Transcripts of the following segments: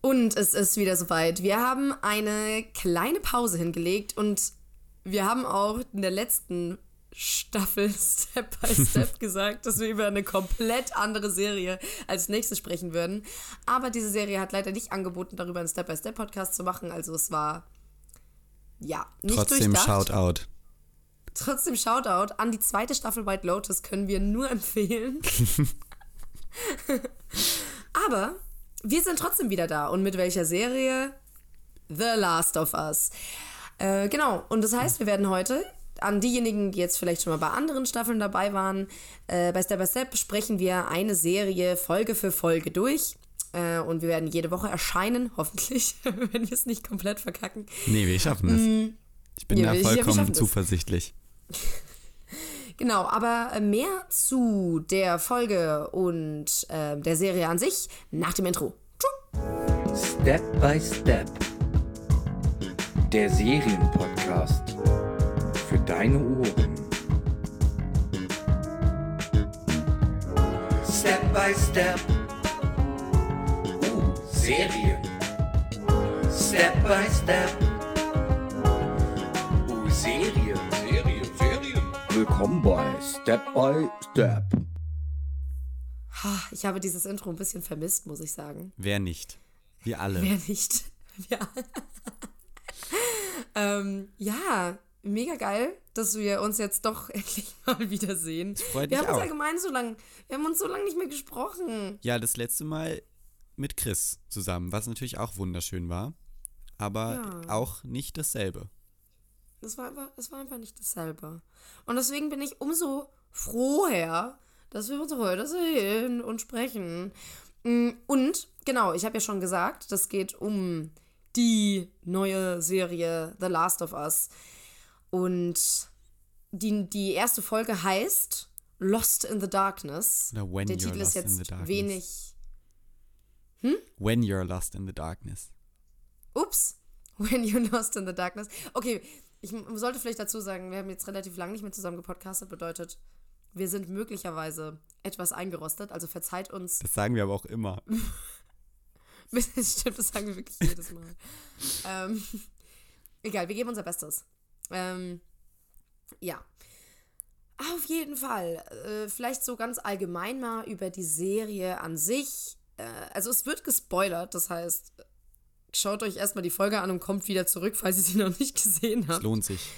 Und es ist wieder soweit. Wir haben eine kleine Pause hingelegt und wir haben auch in der letzten Staffel Step by Step gesagt, dass wir über eine komplett andere Serie als nächstes sprechen würden. Aber diese Serie hat leider nicht angeboten, darüber einen Step by Step Podcast zu machen. Also es war, ja, nicht Trotzdem durchdacht. Shoutout. Trotzdem Shoutout an die zweite Staffel White Lotus, können wir nur empfehlen. Aber wir sind trotzdem wieder da. Und mit welcher Serie? The Last of Us. Genau, und das heißt, wir werden heute an diejenigen, die jetzt vielleicht schon mal bei anderen Staffeln dabei waren, bei Step by Step besprechen wir eine Serie Folge für Folge durch. Und wir werden jede Woche erscheinen, hoffentlich, wenn wir es nicht komplett verkacken. Nee, wir schaffen es. Ich bin da vollkommen zuversichtlich. Genau, aber mehr zu der Folge und der Serie an sich nach dem Intro. Step by Step. Der Serienpodcast für deine Ohren. Step by Step. Serien. Step by Step. Serien. Willkommen bei Step by Step. Ich habe dieses Intro ein bisschen vermisst, muss ich sagen. Wer nicht? Wir alle. Wer nicht? Wir alle. Ja, mega geil, dass wir uns jetzt doch endlich mal wiedersehen. Freut wir mich haben uns auch. allgemein wir haben uns so lange nicht mehr gesprochen. Ja, das letzte Mal mit Chris zusammen, was natürlich auch wunderschön war, aber auch nicht dasselbe. Es war einfach nicht dasselbe. Und deswegen bin ich umso froher, dass wir uns heute sehen und sprechen. Und, genau, ich habe ja schon gesagt, das geht um die neue Serie The Last of Us. Und die erste Folge heißt Lost in the Darkness. Oder When Der You're Titel ist Lost in jetzt the Darkness. wenig... When You're Lost in the Darkness. Ups. When You're Lost in the Darkness. Okay, ich sollte vielleicht dazu sagen, wir haben jetzt relativ lange nicht mehr zusammen gepodcastet, bedeutet, wir sind möglicherweise etwas eingerostet, also verzeiht uns. Das sagen wir aber auch immer. Stimmt, das sagen wir wirklich jedes Mal. Egal, wir geben unser Bestes. Ja. Auf jeden Fall. Vielleicht so ganz allgemein mal über die Serie an sich. Also es wird gespoilert, das heißt, schaut euch erstmal die Folge an und kommt wieder zurück, falls ihr sie noch nicht gesehen habt. Es lohnt sich.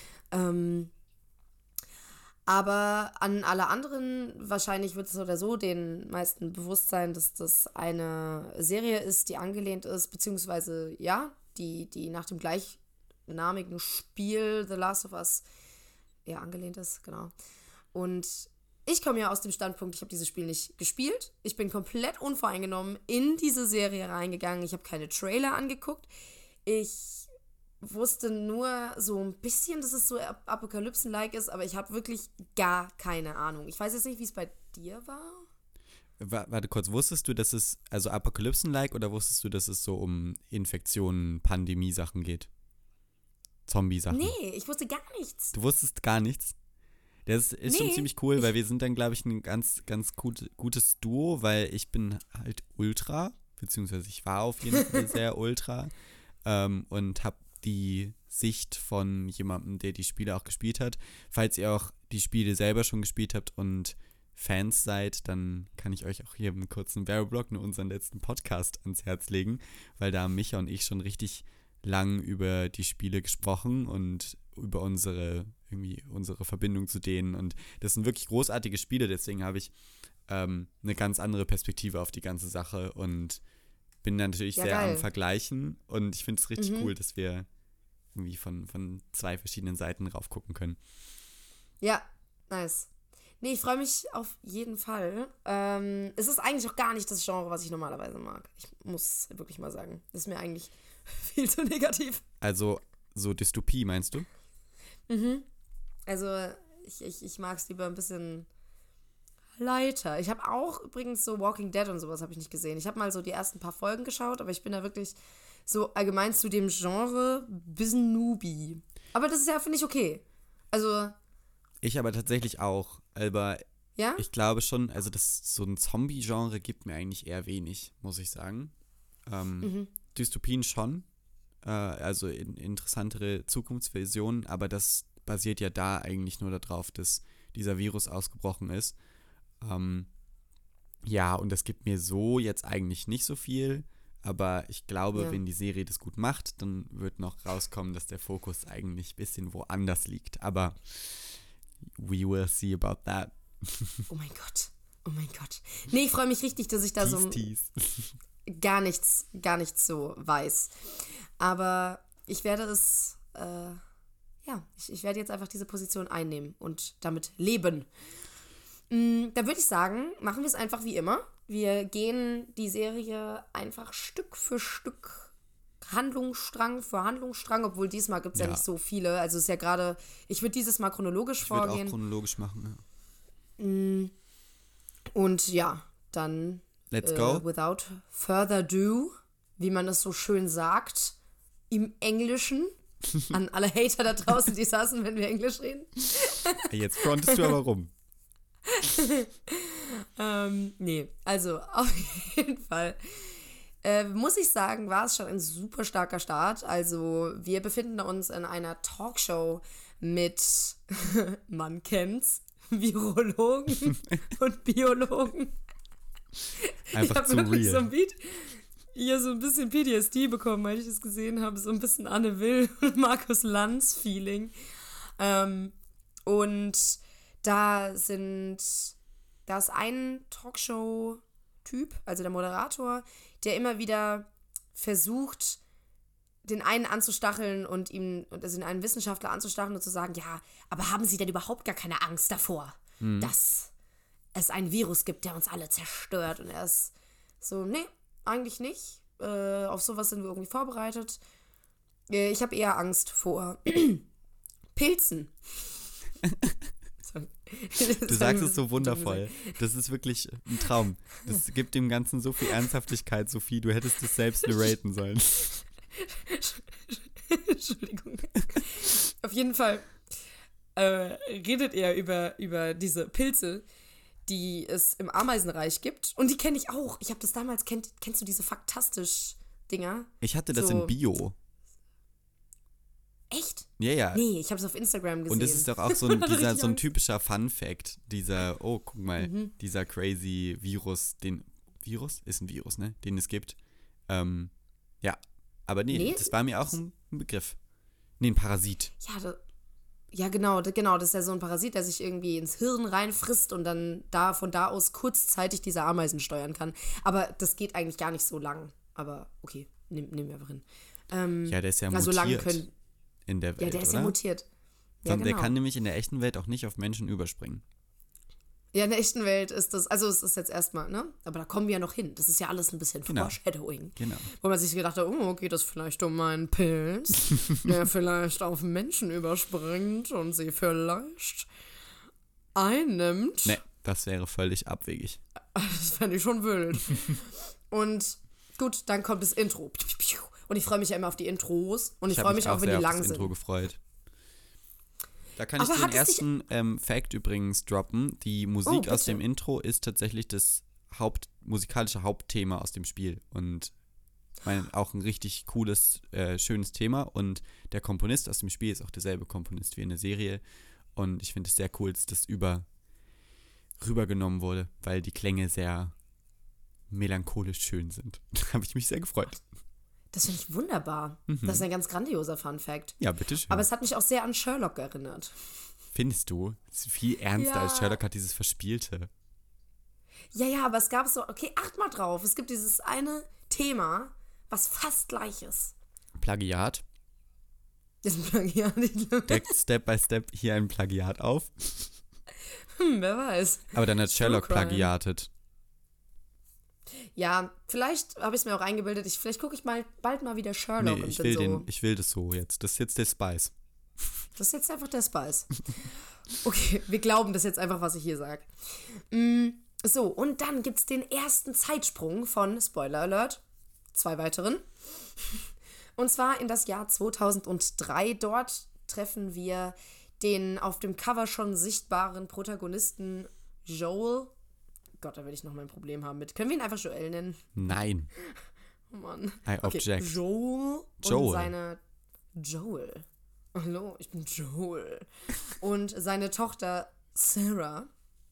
Aber an alle anderen, wahrscheinlich wird es so oder so den meisten bewusst sein, dass das eine Serie ist, die angelehnt ist, beziehungsweise, ja, die nach dem gleichnamigen Spiel The Last of Us angelehnt ist, genau. Und ich komme ja aus dem Standpunkt, ich habe dieses Spiel nicht gespielt. Ich bin komplett unvoreingenommen in diese Serie reingegangen. Ich habe keine Trailer angeguckt. Ich wusste nur so ein bisschen, dass es so Apokalypsen-like ist, aber ich habe wirklich gar keine Ahnung. Ich weiß jetzt nicht, wie es bei dir war. Warte kurz, wusstest du, dass es also Apokalypsen-like oder wusstest du, dass es so um Infektionen, Pandemie-Sachen geht? Zombie-Sachen? Nee, ich wusste gar nichts. Du wusstest gar nichts? Das ist schon ziemlich cool, weil wir sind dann, glaube ich, ein ganz, ganz gutes Duo, weil ich bin halt Ultra, beziehungsweise ich war auf jeden Fall sehr Ultra und habe die Sicht von jemandem, der die Spiele auch gespielt hat. Falls ihr auch die Spiele selber schon gespielt habt und Fans seid, dann kann ich euch auch hier einen kurzen Werbeblock in unseren letzten Podcast ans Herz legen, weil da haben Micha und ich schon richtig lang über die Spiele gesprochen und über unsere Verbindung zu denen, und das sind wirklich großartige Spiele, deswegen habe ich eine ganz andere Perspektive auf die ganze Sache und bin dann natürlich sehr geil am Vergleichen, und ich finde es richtig cool, dass wir irgendwie von zwei verschiedenen Seiten rauf gucken können. Ja, nice. Nee, ich freue mich auf jeden Fall. Es ist eigentlich auch gar nicht das Genre, was ich normalerweise mag. Ich muss wirklich mal sagen. Das ist mir eigentlich viel zu negativ. Also so Dystopie, meinst du? Also ich mag es lieber ein bisschen lighter. Ich habe auch übrigens so Walking Dead und sowas habe ich nicht gesehen. Ich habe mal so die ersten paar Folgen geschaut, aber ich bin da wirklich so allgemein zu dem Genre bisschen Newbie. Aber das ist ja, finde ich, okay. Also ich aber tatsächlich auch, aber ja? Ich glaube schon, also so ein Zombie-Genre gibt mir eigentlich eher wenig, muss ich sagen. Dystopien schon, also interessantere Zukunftsvisionen, aber das basiert ja da eigentlich nur darauf, dass dieser Virus ausgebrochen ist. Ja, und das gibt mir so jetzt eigentlich nicht so viel, aber ich glaube, wenn die Serie das gut macht, dann wird noch rauskommen, dass der Fokus eigentlich ein bisschen woanders liegt. Aber we will see about that. Oh mein Gott. Nee, ich freue mich richtig, dass ich da gar nichts so weiß. Aber ich werde es, ich werde jetzt einfach diese Position einnehmen und damit leben. Dann würde ich sagen, machen wir es einfach wie immer. Wir gehen die Serie einfach Stück für Stück, Handlungsstrang für Handlungsstrang, obwohl diesmal gibt es ja nicht so viele. Also es ist ja gerade, ich würde dieses Mal chronologisch vorgehen. Ich würde auch chronologisch machen, ja. Und ja, dann Let's go. Without further ado, wie man das so schön sagt, im Englischen, an alle Hater da draußen, die saßen, wenn wir Englisch reden. Jetzt frontest du aber rum. Nee, also auf jeden Fall muss ich sagen, war es schon ein super starker Start. Also wir befinden uns in einer Talkshow mit, man kennt's, Virologen und Biologen. Einfach zu real. So ein Beat, hier so ein bisschen PTSD bekommen, weil ich das gesehen habe. So ein bisschen Anne Will und Markus Lanz Feeling. Und da ist ein Talkshow-Typ, also der Moderator, der immer wieder versucht, den einen anzustacheln und den einen Wissenschaftler anzustacheln und zu sagen, ja, aber haben Sie denn überhaupt gar keine Angst davor, dass es ein Virus gibt, der uns alle zerstört? Und er ist so, nee, eigentlich nicht. Auf sowas sind wir irgendwie vorbereitet. Ich habe eher Angst vor Pilzen. Du sagst es so wundervoll. Das ist wirklich ein Traum. Das gibt dem Ganzen so viel Ernsthaftigkeit, Sophie. Du hättest es selbst narraten sollen. Entschuldigung. Auf jeden Fall redet er über diese Pilze, die es im Ameisenreich gibt. Und die kenne ich auch. Ich habe das damals, kennst du diese Faktastisch-Dinger? Ich hatte das so in Bio. Echt? Ja. Nee, ich habe es auf Instagram gesehen. Und es ist doch auch so ein typischer Fun-Fact. Oh, guck mal, dieser crazy Virus, Virus? Ist ein Virus, ne? Den es gibt. Ja, aber nee, das war mir auch ein Begriff. Nee, ein Parasit. Ja, genau, das ist ja so ein Parasit, der sich irgendwie ins Hirn reinfrisst und dann von da aus kurzzeitig diese Ameisen steuern kann. Aber das geht eigentlich gar nicht so lang. Aber okay, nehmen wir einfach hin. Ja, der ist ja mutiert. So lange können in der Welt, ja, der ist oder? ja mutiert. Ja, Der kann nämlich in der echten Welt auch nicht auf Menschen überspringen. Ja, in der echten Welt ist das, also es ist jetzt erstmal, ne? Aber da kommen wir ja noch hin. Das ist ja alles ein bisschen Foreshadowing. Genau. Wo man sich gedacht hat, geht es vielleicht um einen Pilz, der vielleicht auf Menschen überspringt und sie vielleicht einnimmt. Nee, das wäre völlig abwegig. Das fände ich schon wild. Und gut, dann kommt das Intro. Und ich freue mich ja immer auf die Intros. Und ich freue mich auch, wenn die lang sind. Ich habe mich auch sehr auf das Intro gefreut. Da kann ich dir den ersten Fact übrigens droppen. Die Musik aus dem Intro ist tatsächlich das musikalische Hauptthema aus dem Spiel. Und auch ein richtig cooles, schönes Thema. Und der Komponist aus dem Spiel ist auch derselbe Komponist wie in der Serie. Und ich finde es sehr cool, dass das rübergenommen wurde, weil die Klänge sehr melancholisch schön sind. Da habe ich mich sehr gefreut. Das finde ich wunderbar. Das ist ein ganz grandioser Fun-Fact. Ja, bitteschön. Aber es hat mich auch sehr an Sherlock erinnert. Findest du? Das ist viel ernster als Sherlock hat dieses Verspielte. Ja, aber es gab so, okay, acht mal drauf. Es gibt dieses eine Thema, was fast gleich ist. Plagiat. Das ist ein Plagiat. Deckt Step by Step hier ein Plagiat auf. Wer weiß. Aber dann hat Sherlock plagiatet. Ja, vielleicht habe ich es mir auch eingebildet. Vielleicht gucke ich bald mal wieder Sherlock. Nee, ich will das so jetzt. Das ist jetzt der Spice. Das ist jetzt einfach der Spice. Okay, wir glauben das jetzt einfach, was ich hier sage. So, und dann gibt es den ersten Zeitsprung von, Spoiler Alert, 2 weiteren. Und zwar in das Jahr 2003. Dort treffen wir den auf dem Cover schon sichtbaren Protagonisten Joel. Gott, da werde ich noch mal ein Problem haben mit. Können wir ihn einfach Joel nennen? Nein. Oh Mann. I object. Joel und Joel. seine... Joel. Hallo, ich bin Joel. Und seine Tochter Sarah.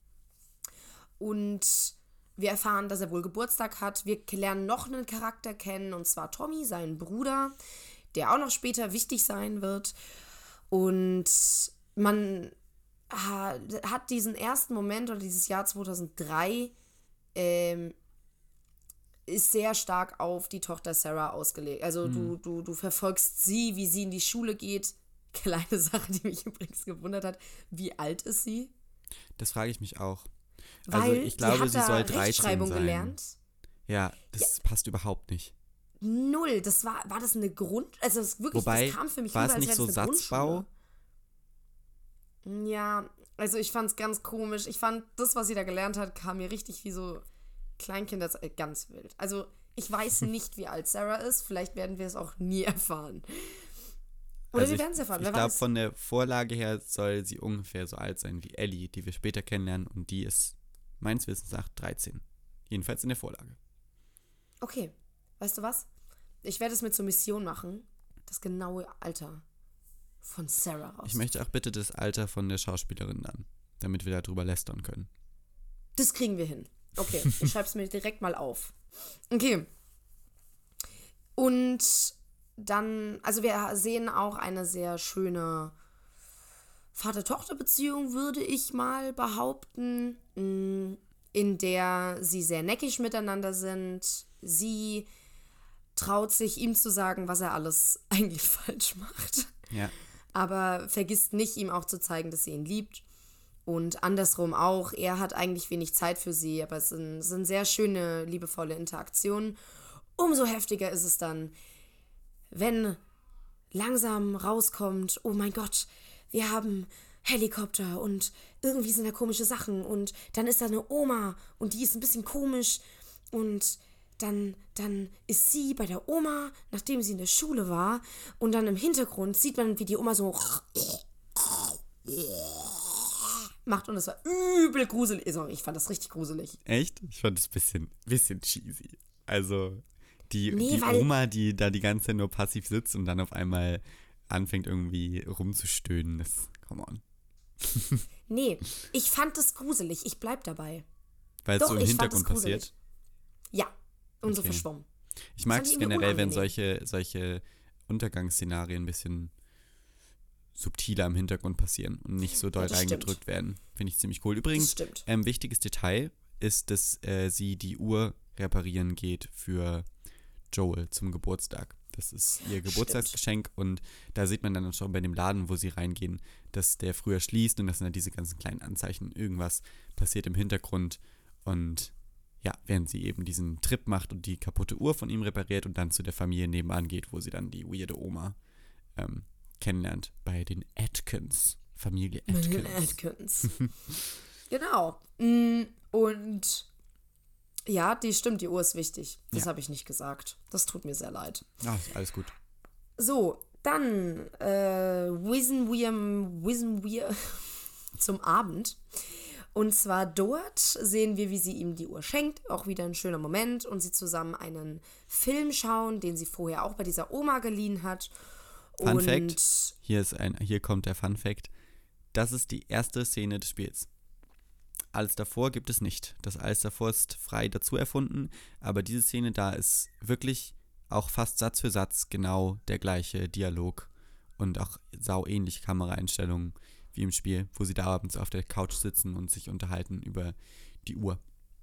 Und wir erfahren, dass er wohl Geburtstag hat. Wir lernen noch einen Charakter kennen, und zwar Tommy, seinen Bruder, der auch noch später wichtig sein wird. Und man hat diesen ersten Moment oder dieses Jahr 2003 ist sehr stark auf die Tochter Sarah ausgelegt. Also du verfolgst sie, wie sie in die Schule geht. Kleine Sache, die mich übrigens gewundert hat. Wie alt ist sie? Das frage ich mich auch. Weil also ich glaube, sie soll 13 Rechtschreibung sein. gelernt. Ja, das passt überhaupt nicht. Null. Das war das eine also das wirklich, Wobei, das kam für mich war rüber, es als nicht wäre so das eine Satzbau? Grundschule. Ja, also ich fand es ganz komisch. Ich fand, das, was sie da gelernt hat, kam mir richtig wie so Kleinkinder, ganz wild. Also ich weiß nicht, wie alt Sarah ist. Vielleicht werden wir es auch nie erfahren. Oder Also wir werden es erfahren. Ich glaube, von der Vorlage her soll sie ungefähr so alt sein wie Ellie, die wir später kennenlernen. Und die ist, meines Wissens nach, 13. Jedenfalls in der Vorlage. Okay, weißt du was? Ich werde es mir zur Mission machen, das genaue Alter von Sarah raus. Ich möchte auch bitte das Alter von der Schauspielerin dann, damit wir darüber lästern können. Das kriegen wir hin. Okay, ich schreibe es mir direkt mal auf. Okay. Und dann, also wir sehen auch eine sehr schöne Vater-Tochter-Beziehung, würde ich mal behaupten, in der sie sehr neckig miteinander sind. Sie traut sich, ihm zu sagen, was er alles eigentlich falsch macht. Ja. Aber vergisst nicht, ihm auch zu zeigen, dass sie ihn liebt. Und andersrum auch. Er hat eigentlich wenig Zeit für sie, aber es sind sehr schöne, liebevolle Interaktionen. Umso heftiger ist es dann, wenn langsam rauskommt, oh mein Gott, wir haben Helikopter und irgendwie sind da komische Sachen und dann ist da eine Oma und die ist ein bisschen komisch und dann ist sie bei der Oma, nachdem sie in der Schule war, und dann im Hintergrund sieht man, wie die Oma so macht, und es war übel gruselig. Also ich fand das richtig gruselig. Echt? Ich fand das ein bisschen cheesy. Also die weil Oma, die da die ganze Zeit nur passiv sitzt und dann auf einmal anfängt irgendwie rumzustöhnen, das, come on. Nee, ich fand das gruselig. Ich bleib dabei. Weil es Doch, so im ich fand Hintergrund das gruselig. passiert. Ja, und so Okay. verschwommen. Ich mag fand es ich irgendwie generell, wenn unangenehm. solche Untergangsszenarien ein bisschen subtiler im Hintergrund passieren und nicht so doll das reingedrückt stimmt. werden. Finde ich ziemlich cool. Das Übrigens, stimmt. wichtiges Detail ist, dass sie die Uhr reparieren geht für Joel zum Geburtstag. Das ist ihr Geburtstagsgeschenk und da sieht man dann schon bei dem Laden, wo sie reingehen, dass der früher schließt und das sind dann diese ganzen kleinen Anzeichen. Irgendwas passiert im Hintergrund und ja, während sie eben diesen Trip macht und die kaputte Uhr von ihm repariert und dann zu der Familie nebenan geht, wo sie dann die weirde Oma kennenlernt bei den Atkins. Familie Atkins. Atkins. Genau. Und ja, die stimmt, die Uhr ist wichtig. Das Ja. habe ich nicht gesagt. Das tut mir sehr leid. Ah, alles gut. So, dann wissen wir zum Abend. Und zwar dort sehen wir, wie sie ihm die Uhr schenkt. Auch wieder ein schöner Moment. Und sie zusammen einen Film schauen, den sie vorher auch bei dieser Oma geliehen hat. Fun Fact. Hier kommt der Fun Fact. Das ist die erste Szene des Spiels. Alles davor gibt es nicht. Das alles davor ist frei dazu erfunden. Aber diese Szene da ist wirklich auch fast Satz für Satz genau der gleiche Dialog. Und auch sauähnliche Kameraeinstellungen wie im Spiel, wo sie da abends auf der Couch sitzen und sich unterhalten über die Uhr.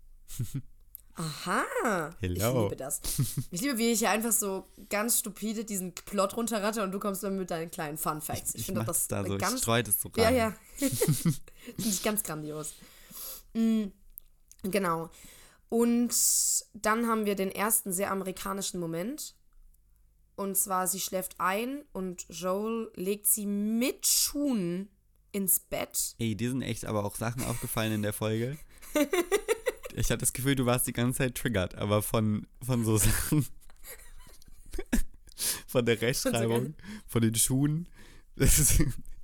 Aha, Hello. ich liebe das. Ich liebe, wie ich hier einfach so ganz stupide diesen Plot runterratte und du kommst dann mit deinen kleinen Fun Facts. Ich finde mach das da so, ganz... ich streue das so Ja, rein. ja. Finde ich ganz grandios. Genau. Und dann haben wir den ersten sehr amerikanischen Moment. Und zwar, sie schläft ein und Joel legt sie mit Schuhen ins Bett. Ey, dir sind echt aber auch Sachen aufgefallen in der Folge. Ich hatte das Gefühl, du warst die ganze Zeit triggert, aber von so Sachen, von der Rechtschreibung, von den Schuhen. Das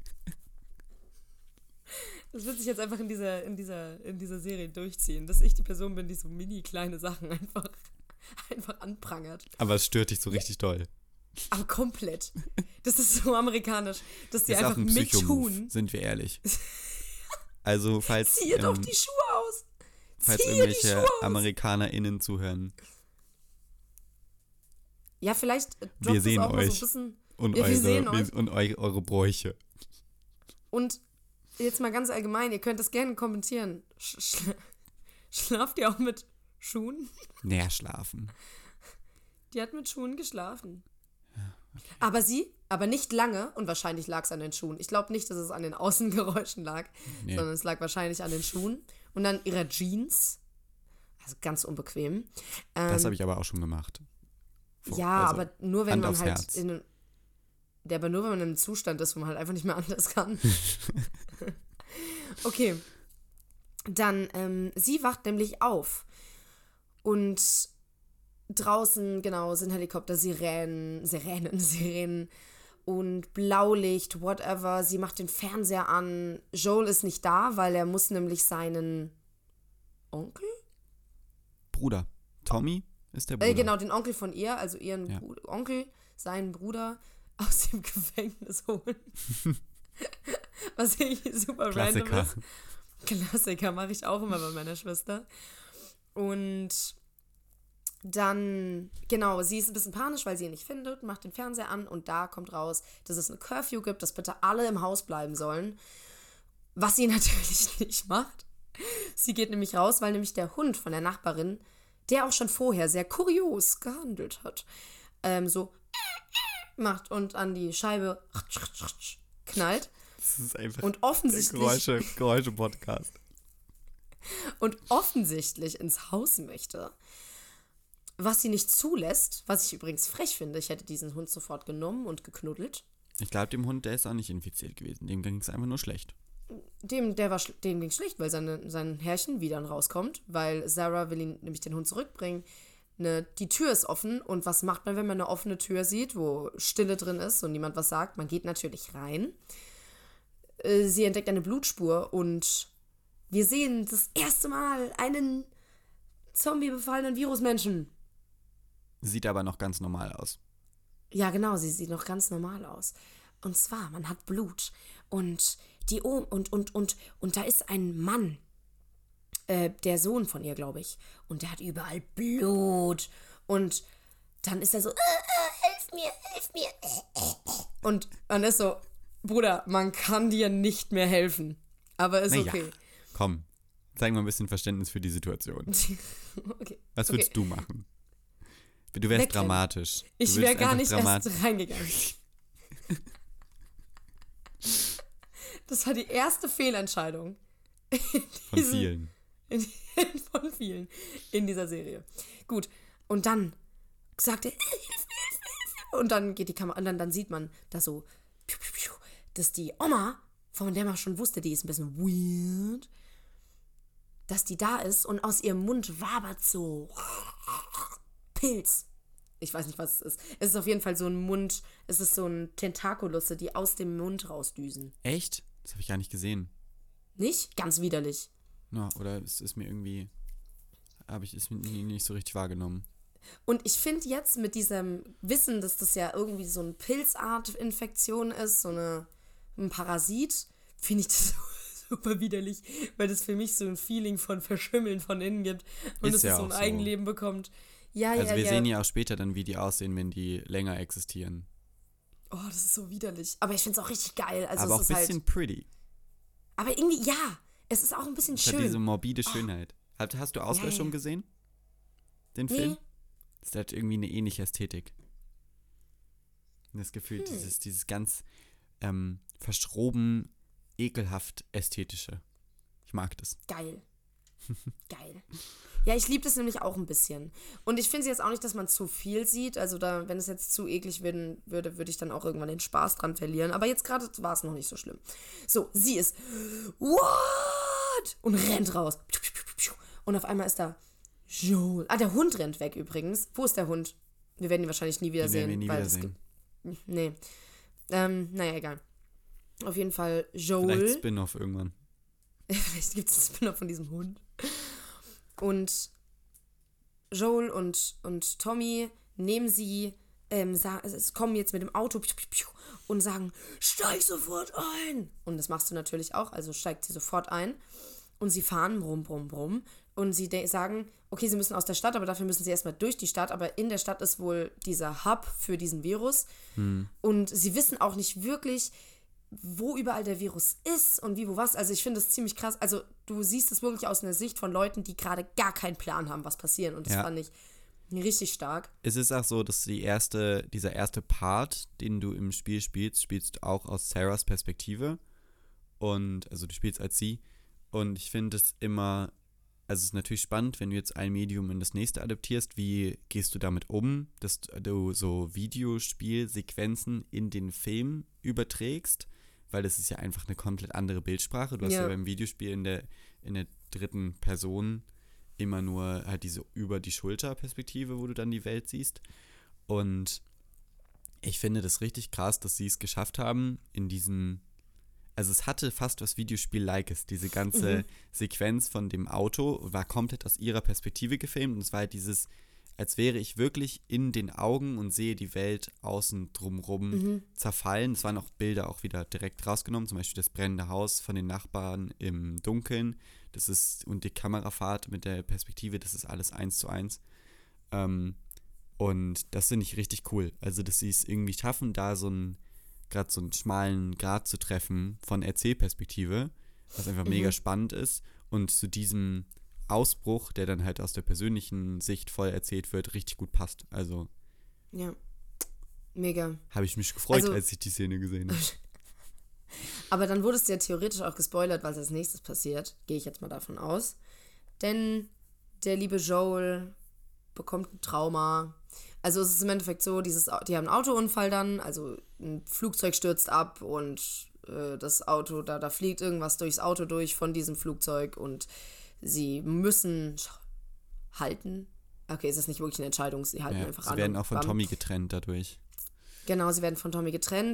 wird sich jetzt einfach in dieser Serie durchziehen, dass ich die Person bin, die so mini kleine Sachen einfach einfach anprangert. Aber es stört dich so richtig doll. Aber komplett. Das ist so amerikanisch, dass die Das ist auch einfach ein mit Psycho-Move, Schuhen. sind wir ehrlich. Also, falls Ziehe doch die Schuhe aus. falls Ziehe die irgendwelche Schuhe aus. AmerikanerInnen zuhören. Ja, vielleicht Wir droppt sehen es auch mal so ein euch. bisschen. Und, Ja, wir sehen euch. eure Bräuche. Und jetzt mal ganz allgemein, ihr könnt es gerne kommentieren. Schlaft ihr auch mit Schuhen? Näher schlafen. Die hat mit Schuhen geschlafen. Aber nicht lange und wahrscheinlich lag es an den Schuhen. Ich glaube nicht, dass es an den Außengeräuschen lag, Nee. sondern es lag wahrscheinlich an den Schuhen und an ihrer Jeans. Also ganz unbequem. Das habe ich aber auch schon gemacht. Ja, Also, aber nur wenn Hand man aufs halt Herz. aber nur wenn man in einem Zustand ist, wo man halt einfach nicht mehr anders kann. Okay. Dann, sie wacht nämlich auf. Und draußen, genau, sind Helikopter, Sirenen und Blaulicht, whatever. Sie macht den Fernseher an. Joel ist nicht da, weil er muss nämlich seinen Onkel? Bruder. Tommy ist der Bruder. Genau, den Onkel von ihr, also ihren Ja. Onkel, seinen Bruder aus dem Gefängnis holen. Was irgendwie super random Klassiker. ist. Klassiker mache ich auch immer bei meiner Schwester. Und dann, genau, sie ist ein bisschen panisch, weil sie ihn nicht findet, macht den Fernseher an und da kommt raus, dass es eine Curfew gibt, dass bitte alle im Haus bleiben sollen. Was sie natürlich nicht macht. Sie geht nämlich raus, weil nämlich der Hund von der Nachbarin, der auch schon vorher sehr kurios gehandelt hat, so macht und an die Scheibe knallt. Das ist einfach Und offensichtlich Geräusche-Podcast. und offensichtlich ins Haus möchte. Was sie nicht zulässt, was ich übrigens frech finde, ich hätte diesen Hund sofort genommen und geknuddelt. Ich glaube, dem Hund, der ist auch nicht infiziert gewesen. Dem ging es einfach nur schlecht. Dem ging schlecht, weil sein Herrchen wieder rauskommt, weil Sarah will ihn nämlich den Hund zurückbringen. Die Tür ist offen und was macht man, wenn man eine offene Tür sieht, wo Stille drin ist und niemand was sagt? Man geht natürlich rein. Sie entdeckt eine Blutspur und wir sehen das erste Mal einen zombie-befallenen Virusmenschen. Sieht aber noch ganz normal aus. Ja, genau, sie sieht noch ganz normal aus. Und zwar, man hat Blut und und da ist ein Mann, der Sohn von ihr, glaube ich, und der hat überall Blut und dann ist er so, hilf mir. Und dann ist so, Bruder, man kann dir nicht mehr helfen, aber ist Naja, okay. komm, zeig mal ein bisschen Verständnis für die Situation. Okay. Was würdest du machen? Du wärst Wegrennen. dramatisch. Ich wäre gar nicht erst reingegangen. Das war die erste Fehlentscheidung. Von vielen. Von vielen in dieser Serie. Gut, und dann sagt er, Hilfe. Und dann geht die Kamera, und dann sieht man da so, dass die Oma, von der man schon wusste, die ist ein bisschen weird, dass die da ist und aus ihrem Mund wabert so Pilz. Ich weiß nicht, was es ist. Es ist auf jeden Fall so ein Mund, es ist so ein Tentakulusse, die aus dem Mund rausdüsen. Echt? Das habe ich gar nicht gesehen. Nicht? Ganz widerlich. No, oder es ist mir irgendwie, habe ich es nicht so richtig wahrgenommen. Und ich finde jetzt mit diesem Wissen, dass das ja irgendwie so eine Pilzart-Infektion ist, so ein Parasit, finde ich das super widerlich, weil das für mich so ein Feeling von Verschimmeln von innen gibt und Ist dass ja es so ein auch so. Eigenleben bekommt. Ja, Also wir ja. sehen ja auch später dann, wie die aussehen, wenn die länger existieren. Oh, das ist so widerlich. Aber ich finde es auch richtig geil. Also Aber auch es ein ist bisschen halt. pretty. Aber irgendwie, ja, es ist auch ein bisschen Es hat schön. diese morbide Schönheit. Hast du Auslöschung ja. gesehen? Den Nee. Film? Das hat irgendwie eine ähnliche Ästhetik. Das Gefühl, dieses ganz verschroben, ekelhaft ästhetische. Ich mag das. Geil. Geil. Ja, ich liebe das nämlich auch ein bisschen. Und ich finde es jetzt auch nicht, dass man zu viel sieht. Also da, wenn es jetzt zu eklig werden würde, würde ich dann auch irgendwann den Spaß dran verlieren. Aber jetzt gerade war es noch nicht so schlimm. So, sie ist what? Und rennt raus. Und auf einmal ist da Joel. Ah, der Hund rennt weg übrigens. Wo ist der Hund? Wir werden ihn wahrscheinlich nie Den werden wir wiedersehen. nie weil wiedersehen. Nee. Naja, egal. Auf jeden Fall Joel. Vielleicht Spin-off irgendwann. Vielleicht gibt es einen Spin-off von diesem Hund. Und Joel und Tommy nehmen sie, kommen jetzt mit dem Auto und sagen, steig sofort ein. Und das machst du natürlich auch, also steigt sie sofort ein. Und sie fahren brumm, brumm, brumm. Und sie sagen, okay, sie müssen aus der Stadt, aber dafür müssen sie erstmal durch die Stadt. Aber in der Stadt ist wohl dieser Hub für diesen Virus. Und sie wissen auch nicht wirklich, wo überall der Virus ist und wie, wo, was. Also ich finde das ziemlich krass. Also du siehst es wirklich aus einer Sicht von Leuten, die gerade gar keinen Plan haben, was passiert. Und das fand ich richtig stark. Es ist auch so, dass dieser erste Part, den du im Spiel spielst du auch aus Sarahs Perspektive. Und also du spielst als sie. Und ich finde es immer, also es ist natürlich spannend, wenn du jetzt ein Medium in das nächste adaptierst, wie gehst du damit um, dass du so Videospielsequenzen in den Film überträgst, weil das ist ja einfach eine komplett andere Bildsprache. Du hast ja beim Videospiel in der dritten Person immer nur halt diese über die Schulter-Perspektive, wo du dann die Welt siehst. Und ich finde das richtig krass, dass sie es geschafft haben, in diesen. Also es hatte fast was Videospiel-Likes. Diese ganze Sequenz von dem Auto war komplett aus ihrer Perspektive gefilmt und es war halt dieses, als wäre ich wirklich in den Augen und sehe die Welt außen drumrum zerfallen. Es waren auch Bilder auch wieder direkt rausgenommen, zum Beispiel das brennende Haus von den Nachbarn im Dunkeln. Und die Kamerafahrt mit der Perspektive, das ist alles 1:1. Und das finde ich richtig cool. Also, dass sie es irgendwie schaffen, da gerade so einen schmalen Grat zu treffen von Erzählperspektive, was einfach mega spannend ist und zu diesem Ausbruch, der dann halt aus der persönlichen Sicht voll erzählt wird, richtig gut passt. Also ja, mega. Habe ich mich gefreut, als ich die Szene gesehen habe. Aber dann wurdest du ja theoretisch auch gespoilert, was als nächstes passiert. Gehe ich jetzt mal davon aus. Denn der liebe Joel bekommt ein Trauma. Also es ist im Endeffekt so, die haben einen Autounfall dann, also ein Flugzeug stürzt ab und das Auto, da fliegt irgendwas durchs Auto durch von diesem Flugzeug und sie müssen halten. Okay, es ist nicht wirklich eine Entscheidung, sie halten einfach an. Sie werden auch von Tommy getrennt dadurch. Genau, sie werden von Tommy getrennt.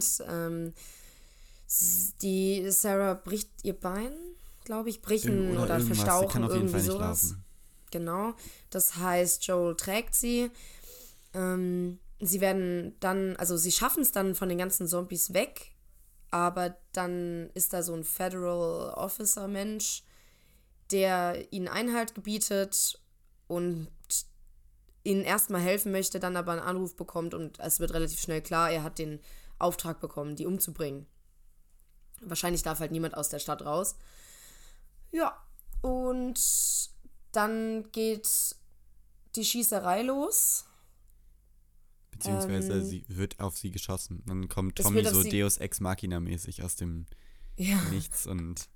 Die Sarah bricht ihr Bein, glaube ich, oder verstauchen, sie kann auf jeden irgendwie Fall nicht sowas. laufen. Genau, das heißt, Joel trägt sie. Sie werden dann, also sie schaffen es dann von den ganzen Zombies weg, aber dann ist da so ein Federal Officer Mensch, der ihnen Einhalt gebietet und ihnen erstmal helfen möchte, dann aber einen Anruf bekommt und es wird relativ schnell klar, er hat den Auftrag bekommen, die umzubringen. Wahrscheinlich darf halt niemand aus der Stadt raus. Ja, und dann geht die Schießerei los. Beziehungsweise sie wird auf sie geschossen. Dann kommt Tommy so Deus Ex Machina-mäßig aus dem Nichts und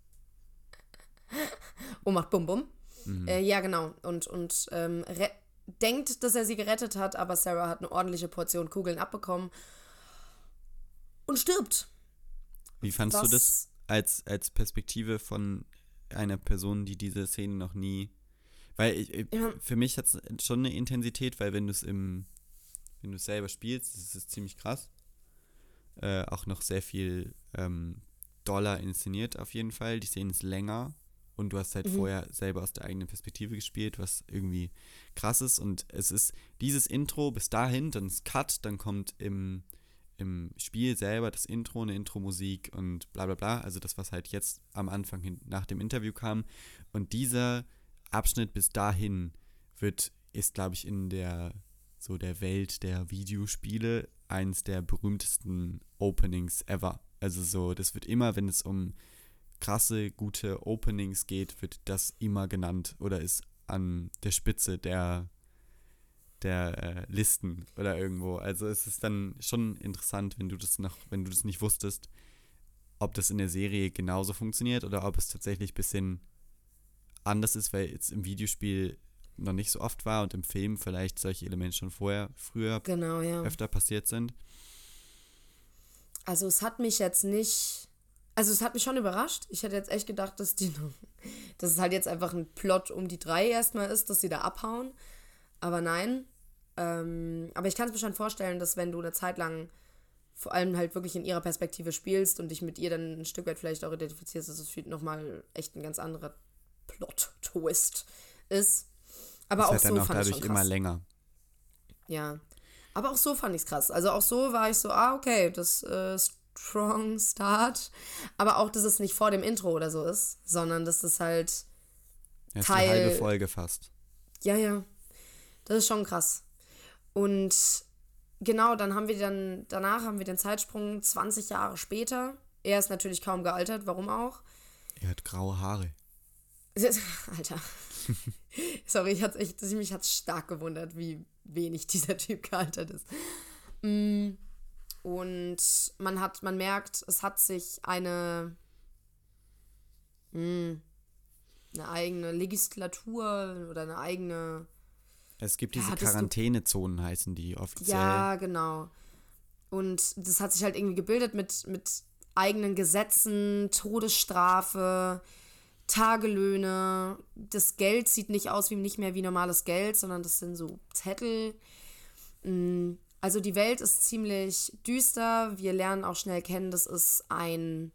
macht Bum Bum. Ja, genau. Und denkt, dass er sie gerettet hat, aber Sarah hat eine ordentliche Portion Kugeln abbekommen und stirbt. Wie fandst du das als Perspektive von einer Person, die diese Szene noch nie. Weil für mich hat es schon eine Intensität, weil wenn du es selber spielst, das ist ziemlich krass. Auch noch sehr viel doller inszeniert auf jeden Fall. Die Szene ist länger und du hast halt vorher selber aus der eigenen Perspektive gespielt, was irgendwie krass ist. Und es ist dieses Intro bis dahin, dann ist Cut, dann kommt im Spiel selber das Intro, eine Intro-Musik und bla bla bla. Also das, was halt jetzt am Anfang nach dem Interview kam. Und dieser Abschnitt bis dahin ist, glaube ich, in der Welt der Videospiele eins der berühmtesten Openings ever. Also so, das wird immer, wenn es um krasse, gute Openings geht, wird das immer genannt oder ist an der Spitze der Listen oder irgendwo. Also es ist dann schon interessant, wenn du das nicht wusstest, ob das in der Serie genauso funktioniert oder ob es tatsächlich ein bisschen anders ist, weil es im Videospiel noch nicht so oft war und im Film vielleicht solche Elemente schon früher öfter passiert sind. Also es hat mich schon überrascht. Ich hätte jetzt echt gedacht, dass es halt jetzt einfach ein Plot um die 3 erstmal ist, dass sie da abhauen. Aber nein. Aber ich kann es mir schon vorstellen, dass wenn du eine Zeit lang vor allem halt wirklich in ihrer Perspektive spielst und dich mit ihr dann ein Stück weit vielleicht auch identifizierst, dass es nochmal echt ein ganz anderer Plot-Twist ist. Aber ist auch halt dann so auch fand ich dadurch schon immer krass. länger. Ja. Aber auch so fand ich es krass. Also auch so war ich so, okay, das Strong Start. Aber auch, dass es nicht vor dem Intro oder so ist, sondern dass das halt Das ist die Teil. halbe Folge fast. Ja. Das ist schon krass. Und genau, danach haben wir den Zeitsprung 20 Jahre später. Er ist natürlich kaum gealtert, warum auch? Er hat graue Haare. Alter. Sorry, mich hat's stark gewundert, wie wenig dieser Typ gealtert ist. Und man merkt, es hat sich eine eigene Legislatur oder eine eigene. Es gibt diese hattest du- Quarantänezonen, heißen die offiziell. Ja, genau. Und das hat sich halt irgendwie gebildet mit eigenen Gesetzen, Todesstrafe, Tagelöhne. Das Geld sieht nicht mehr wie normales Geld, sondern das sind so Zettel. Also die Welt ist ziemlich düster. Wir lernen auch schnell kennen, dass es eine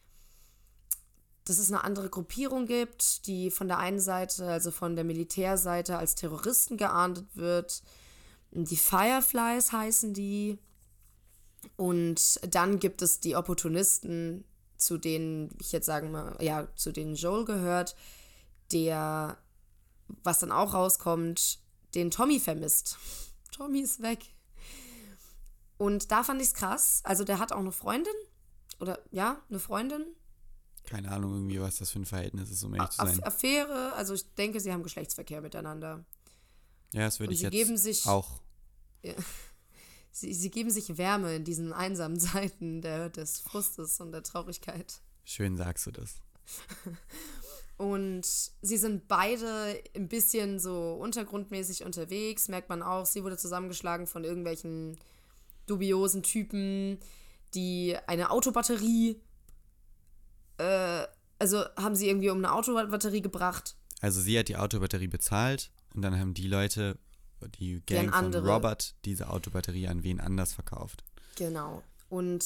andere Gruppierung gibt, die von der einen Seite, also von der Militärseite, als Terroristen geahndet wird. Die Fireflies heißen die. Und dann gibt es die Opportunisten, zu denen ich jetzt sagen mal, ja, zu denen Joel gehört, der, was dann auch rauskommt, den Tommy vermisst. Tommy ist weg. Und da fand ich es krass. Also der hat auch eine Freundin. Oder, ja, eine Freundin. Keine Ahnung irgendwie, was das für ein Verhältnis ist, um ehrlich zu sein. Affäre, also ich denke, sie haben Geschlechtsverkehr miteinander. Ja, das würde Und ich sie jetzt geben sich- auch. Ja. Sie geben sich Wärme in diesen einsamen Zeiten des Frustes und der Traurigkeit. Schön sagst du das. Und sie sind beide ein bisschen so untergrundmäßig unterwegs, merkt man auch. Sie wurde zusammengeschlagen von irgendwelchen dubiosen Typen, die eine Autobatterie, also haben sie irgendwie um eine Autobatterie gebracht. Also sie hat die Autobatterie bezahlt und dann haben die Leute, die Die an Gang von andere- Robert, diese Autobatterie an wen anders verkauft. Genau. Und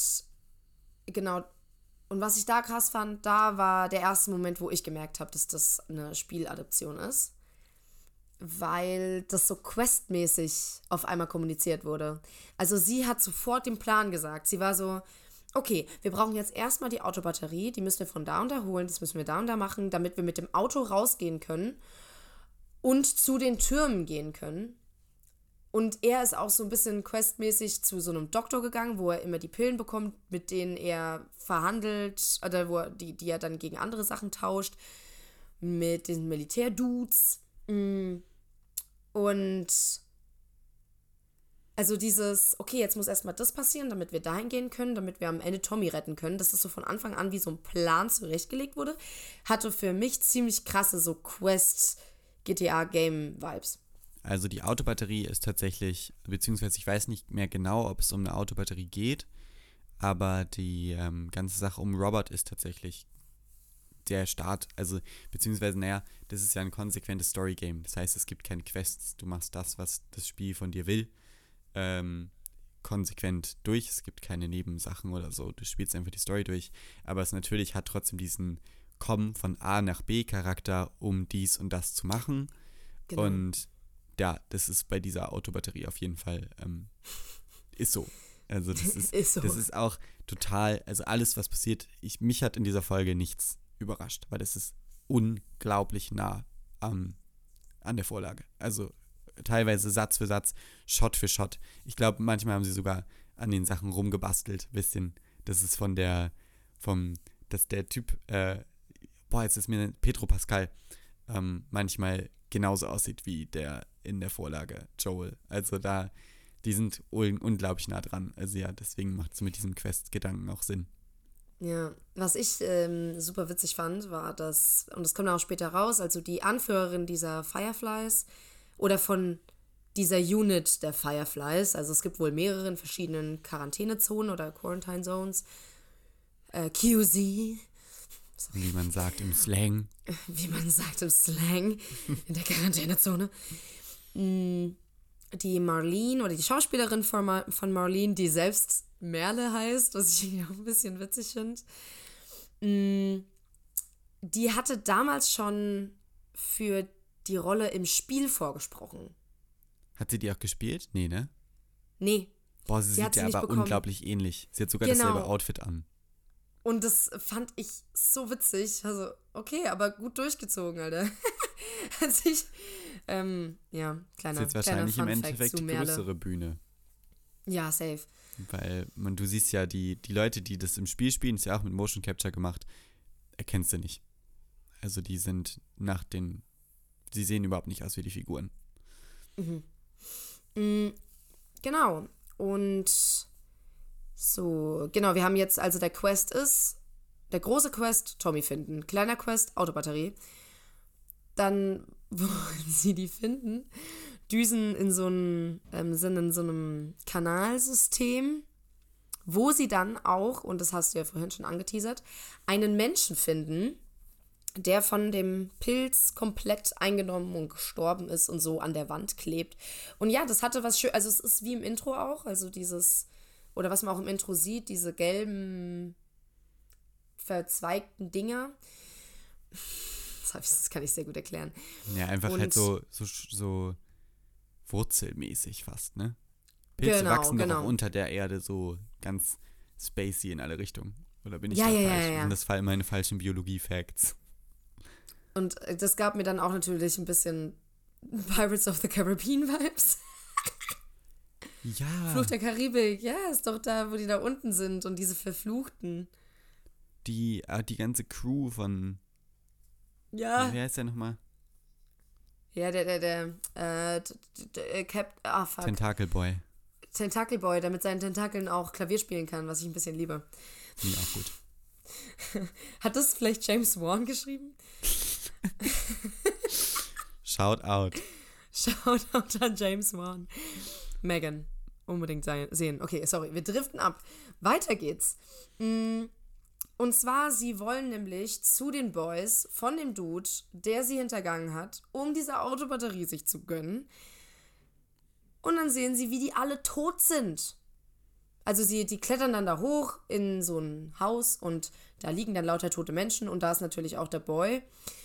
was ich da krass fand, da war der erste Moment, wo ich gemerkt habe, dass das eine Spieladaption ist. Weil das so questmäßig auf einmal kommuniziert wurde. Also sie hat sofort den Plan gesagt. Sie war so, okay, wir brauchen jetzt erstmal die Autobatterie, die müssen wir von da und da holen, das müssen wir da und da machen, damit wir mit dem Auto rausgehen können und zu den Türmen gehen können. Und er ist auch so ein bisschen questmäßig zu so einem Doktor gegangen, wo er immer die Pillen bekommt, mit denen er verhandelt, oder die er dann gegen andere Sachen tauscht, mit den Militärdudes. Und also dieses, okay, jetzt muss erstmal das passieren, damit wir dahin gehen können, damit wir am Ende Tommy retten können, dass das so von Anfang an wie so ein Plan zurechtgelegt wurde, hatte für mich ziemlich krasse so Quest-GTA-Game-Vibes. Also die Autobatterie ist tatsächlich, beziehungsweise ich weiß nicht mehr genau, ob es um eine Autobatterie geht, aber die ganze Sache um Robert ist tatsächlich der Start, also beziehungsweise, naja, das ist ja ein konsequentes Story-Game. Das heißt, es gibt keine Quests, du machst das, was das Spiel von dir will, konsequent durch. Es gibt keine Nebensachen oder so, du spielst einfach die Story durch, aber es natürlich hat trotzdem diesen Kommen von A nach B Charakter, um dies und das zu machen. Genau. Und ja, das ist bei dieser Autobatterie auf jeden Fall, ist so. Also das ist, Ist so. das ist auch total, also alles, was passiert, mich hat in dieser Folge nichts überrascht, weil das ist unglaublich nah an der Vorlage. Also teilweise Satz für Satz, Shot für Shot. Ich glaube, manchmal haben sie sogar an den Sachen rumgebastelt, bisschen. Das ist dass der Typ, jetzt ist mir Pedro Pascal, manchmal genauso aussieht wie der in der Vorlage, Joel. Also die sind unglaublich nah dran. Also ja, deswegen macht es mit diesem Quest-Gedanken auch Sinn. Ja, was ich super witzig fand, war, dass, und das kommt auch später raus, also die Anführerin dieser Fireflies oder von dieser Unit der Fireflies, also es gibt wohl mehrere in verschiedenen Quarantänezonen oder Quarantine Zones, QZ, Wie man sagt im Slang. wie man sagt im Slang, in der Quarantänezone. Die Marlene oder die Schauspielerin von Marlene, die selbst Merle heißt, was ich auch ein bisschen witzig finde, die hatte damals schon für die Rolle im Spiel vorgesprochen. Hat sie die auch gespielt? Nee, ne? Nee. Boah, sie sieht ja aber unglaublich ähnlich. Sie hat sogar dasselbe Outfit an. Und das fand ich so witzig. Also, okay, aber gut durchgezogen, Alter. Also kleiner Das ist jetzt wahrscheinlich im Funfact Endeffekt die größere Bühne. Ja, safe. Weil du siehst ja, die Leute, die das im Spiel spielen, ist ja auch mit Motion Capture gemacht, erkennst du nicht. Also die sind sie sehen überhaupt nicht aus wie die Figuren. Genau. Und so, genau, wir haben jetzt, also der große Quest, Tommy finden. Kleiner Quest, Autobatterie. Dann wollen sie die finden, düsen sind in so einem Kanalsystem, wo sie dann auch, und das hast du ja vorhin schon angeteasert, einen Menschen finden, der von dem Pilz komplett eingenommen und gestorben ist und so an der Wand klebt. Und ja, das hatte was schön, also es ist wie im Intro auch, also oder was man auch im Intro sieht, diese gelben verzweigten Dinger. Das kann ich sehr gut erklären. Ja, einfach halt so wurzelmäßig fast, ne? Pilze wachsen doch auch unter der Erde so ganz spacey in alle Richtungen. Oder bin ich da falsch? Ja. Und das fallen meine falschen Biologie-Facts. Und das gab mir dann auch natürlich ein bisschen Pirates of the Caribbean Vibes. Ja. Fluch der Karibik, ja, ist doch da, wo die da unten sind und diese Verfluchten. Die ganze Crew von... Ja. Wer heißt der nochmal? Ja, der Tentacle Boy. Tentacle Boy, der mit seinen Tentakeln auch Klavier spielen kann, was ich ein bisschen liebe. Finde ich auch gut. Hat das vielleicht James Wan geschrieben? Shout out. Shout out an James Wan. Megan, unbedingt sehen. Okay, sorry, wir driften ab. Weiter geht's. Und zwar, sie wollen nämlich zu den Boys von dem Dude, der sie hintergangen hat, um diese Autobatterie sich zu gönnen. Und dann sehen sie, wie die alle tot sind. Also die klettern dann da hoch in so ein Haus und da liegen dann lauter tote Menschen und da ist natürlich auch der Boy.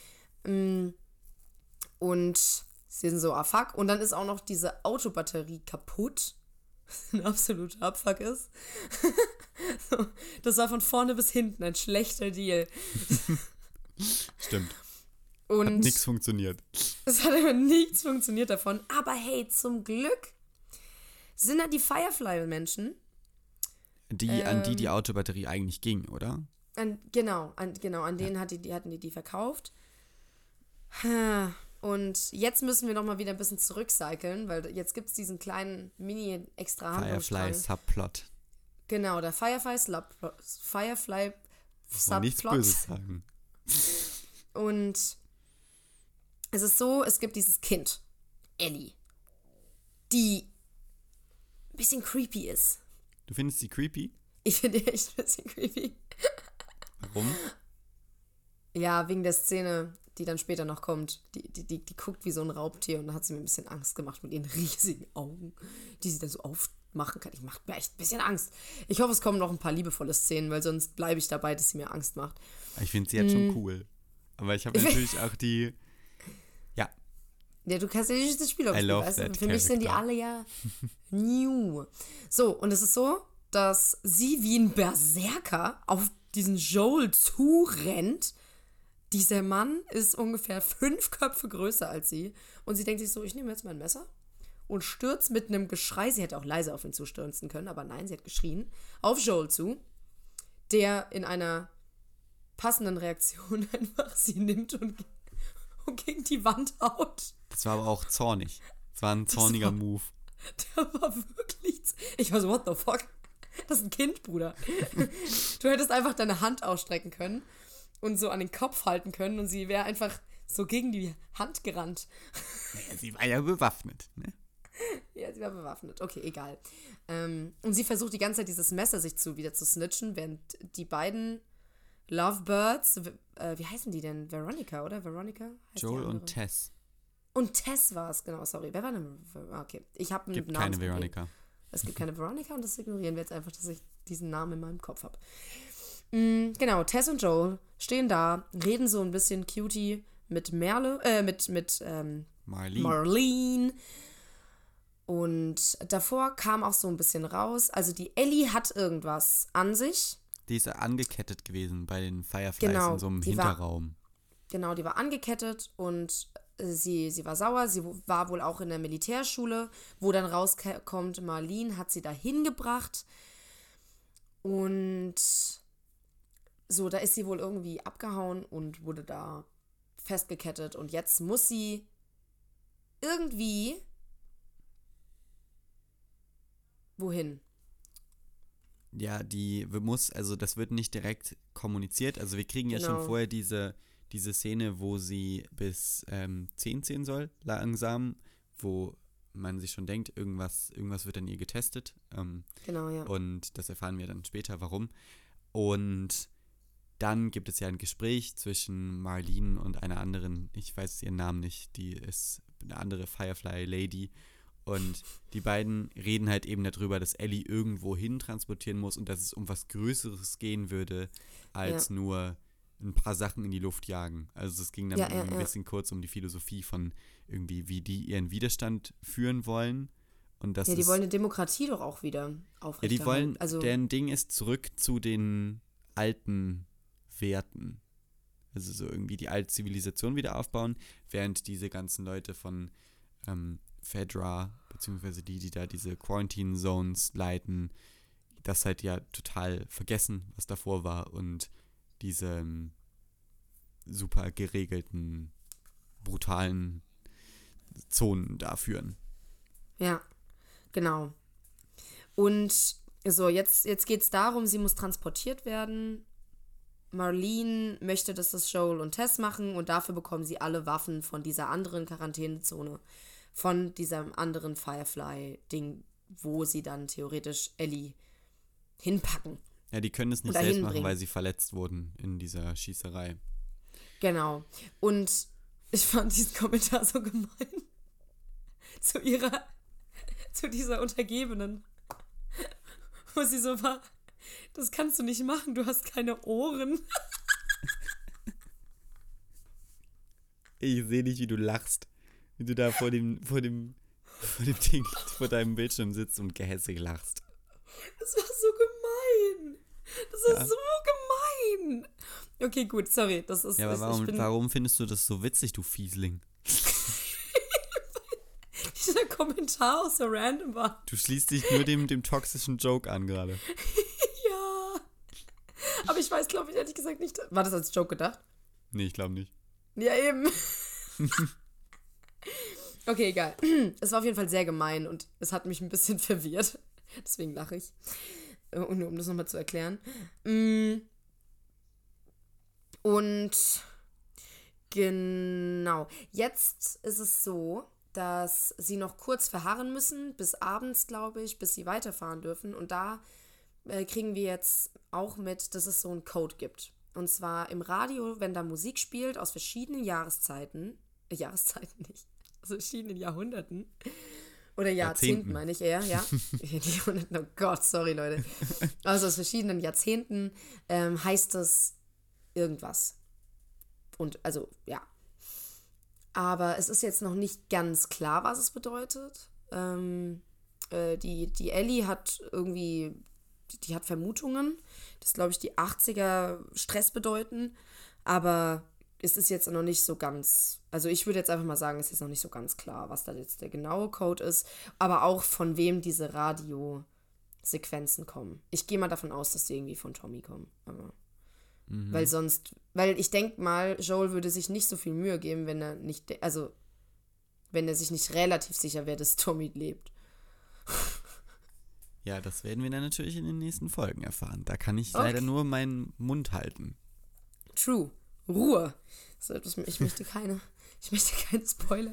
Und sie sind so, fuck. Und dann ist auch noch diese Autobatterie kaputt. Ein absoluter Abfuck ist. So, das war von vorne bis hinten ein schlechter Deal. Stimmt. Und hat nichts funktioniert. Es hat aber nichts funktioniert davon. Aber hey, zum Glück sind da die Firefly-Menschen. An die Autobatterie eigentlich ging, oder? An denen hatten die verkauft. Und jetzt müssen wir nochmal wieder ein bisschen zurückcyclen, weil jetzt gibt es diesen kleinen Mini-Extra-Handlungsstrang. Firefly-Subplot. Genau, der Firefly-Subplot. Nichts Böses sagen. Und es ist so, es gibt dieses Kind, Ellie, die ein bisschen creepy ist. Du findest sie creepy? Ich finde die echt ein bisschen creepy. Warum? Ja, wegen der Szene, die dann später noch kommt. Die guckt wie so ein Raubtier und da hat sie mir ein bisschen Angst gemacht mit ihren riesigen Augen, die sie dann so aufmachen kann. Die macht mir echt ein bisschen Angst. Ich hoffe, es kommen noch ein paar liebevolle Szenen, weil sonst bleibe ich dabei, dass sie mir Angst macht. Ich finde sie jetzt schon cool. Aber ich habe natürlich auch die... Ja, du kannst ja nicht das Spiel auch spielen, weißt du? Für mich sind die alle ja new. So, und es ist so, dass sie wie ein Berserker auf diesen Joel zurennt. Dieser Mann ist ungefähr 5 Köpfe größer als sie. Und sie denkt sich so, ich nehme jetzt mein Messer und stürzt mit einem Geschrei. Sie hätte auch leise auf ihn zustürzen können, aber nein, sie hat geschrien. Auf Joel zu, der in einer passenden Reaktion einfach sie nimmt und gegen die Wand haut. Das war aber auch zornig. Das war ein zorniger Move. Der war wirklich... Ich war so, what the fuck? Das ist ein Kind, Bruder. Du hättest einfach deine Hand ausstrecken können und so an den Kopf halten können und sie wäre einfach so gegen die Hand gerannt. Naja, sie war ja bewaffnet, ne? Ja, sie war bewaffnet. Okay, egal. Und sie versucht die ganze Zeit dieses Messer sich wieder zu snitchen, während die beiden Lovebirds, wie heißen die denn? Veronica, oder? Veronica? Joel und Tess. Und Tess war es, genau, sorry. Wer war denn? Okay, ich habe einen Gibt Namen. keine Veronica. Es gibt keine Veronica und das ignorieren wir jetzt einfach, dass ich diesen Namen in meinem Kopf habe. Genau, Tess und Joel stehen da, reden so ein bisschen cutie mit Marlene. Marlene. Und davor kam auch so ein bisschen raus, also die Ellie hat irgendwas an sich. Die ist angekettet gewesen bei den Fireflies Genau, in so einem die Hinterraum. Die war angekettet und sie war sauer. Sie war wohl auch in der Militärschule, wo dann rauskommt, Marlene hat sie da hingebracht. Und so, da ist sie wohl irgendwie abgehauen und wurde da festgekettet. Und jetzt muss sie irgendwie wohin? Ja, also das wird nicht direkt kommuniziert. Also wir kriegen ja Genau. schon vorher diese Szene, wo sie bis 10 zählen soll, langsam, wo man sich schon denkt, irgendwas wird an ihr getestet. Genau, ja. Und das erfahren wir dann später, warum. Und dann gibt es ja ein Gespräch zwischen Marlene und einer anderen, ich weiß ihren Namen nicht, die ist eine andere Firefly-Lady. Und die beiden reden halt eben darüber, dass Ellie irgendwo hin transportieren muss und dass es um was Größeres gehen würde, als nur ein paar Sachen in die Luft jagen. Also es ging dann ein bisschen kurz um die Philosophie von irgendwie, wie die ihren Widerstand führen wollen. Und das die wollen eine Demokratie doch auch wieder aufrechterhalten. Ja, die wollen, also deren Ding ist zurück zu den alten Werten. Also so irgendwie die alte Zivilisation wieder aufbauen, während diese ganzen Leute von Fedra, beziehungsweise die da diese Quarantine Zones leiten, das halt ja total vergessen, was davor war und diese super geregelten, brutalen Zonen da führen. Ja, genau. Und so, jetzt geht es darum, sie muss transportiert werden. Marlene möchte, dass das Joel und Tess machen und dafür bekommen sie alle Waffen von dieser anderen Quarantänezone, von diesem anderen Firefly-Ding, wo sie dann theoretisch Ellie hinpacken. Ja, die können es nicht selbst machen, weil sie verletzt wurden in dieser Schießerei. Genau. Und ich fand diesen Kommentar so gemein. Zu dieser Untergebenen. Wo sie so war, das kannst du nicht machen, du hast keine Ohren. Ich sehe nicht, wie du lachst. Wie du da vor dem Ding, vor deinem Bildschirm sitzt und gehässig lachst. Das war so gemein. Das war so gemein. Okay, gut, sorry. Das ist, ja, aber warum findest du das so witzig, du Fiesling? Dieser Kommentar auch so random war. Du schließt dich nur dem toxischen Joke an gerade. Ja. Aber ich weiß, glaube ich, ehrlich gesagt nicht. War das als Joke gedacht? Nee, ich glaube nicht. Ja, eben. Okay, egal. Es war auf jeden Fall sehr gemein und es hat mich ein bisschen verwirrt. Deswegen lache ich. Und nur um das nochmal zu erklären. Und genau. Jetzt ist es so, dass sie noch kurz verharren müssen, bis abends, glaube ich, bis sie weiterfahren dürfen. Und da kriegen wir jetzt auch mit, dass es so einen Code gibt. Und zwar im Radio, wenn da Musik spielt aus verschiedenen Jahreszeiten nicht, aus verschiedenen Jahrhunderten. Oder Jahrzehnten, meine ich eher, ja. Oh Gott, sorry, Leute. Also aus verschiedenen Jahrzehnten heißt es irgendwas. Und also, ja. Aber es ist jetzt noch nicht ganz klar, was es bedeutet. Die Ellie hat irgendwie, die hat Vermutungen, dass, glaube ich, die 80er Stress bedeuten. Aber es ist jetzt noch nicht so ganz, also ich würde jetzt einfach mal sagen, es ist noch nicht so ganz klar, was da jetzt der genaue Code ist. Aber auch von wem diese Radiosequenzen kommen. Ich gehe mal davon aus, dass die irgendwie von Tommy kommen. Aber weil ich denke mal, Joel würde sich nicht so viel Mühe geben, wenn er sich nicht relativ sicher wäre, dass Tommy lebt. Ja, das werden wir dann natürlich in den nächsten Folgen erfahren. Da kann ich leider nur meinen Mund halten. True. Ruhe. Ich möchte keine Spoiler.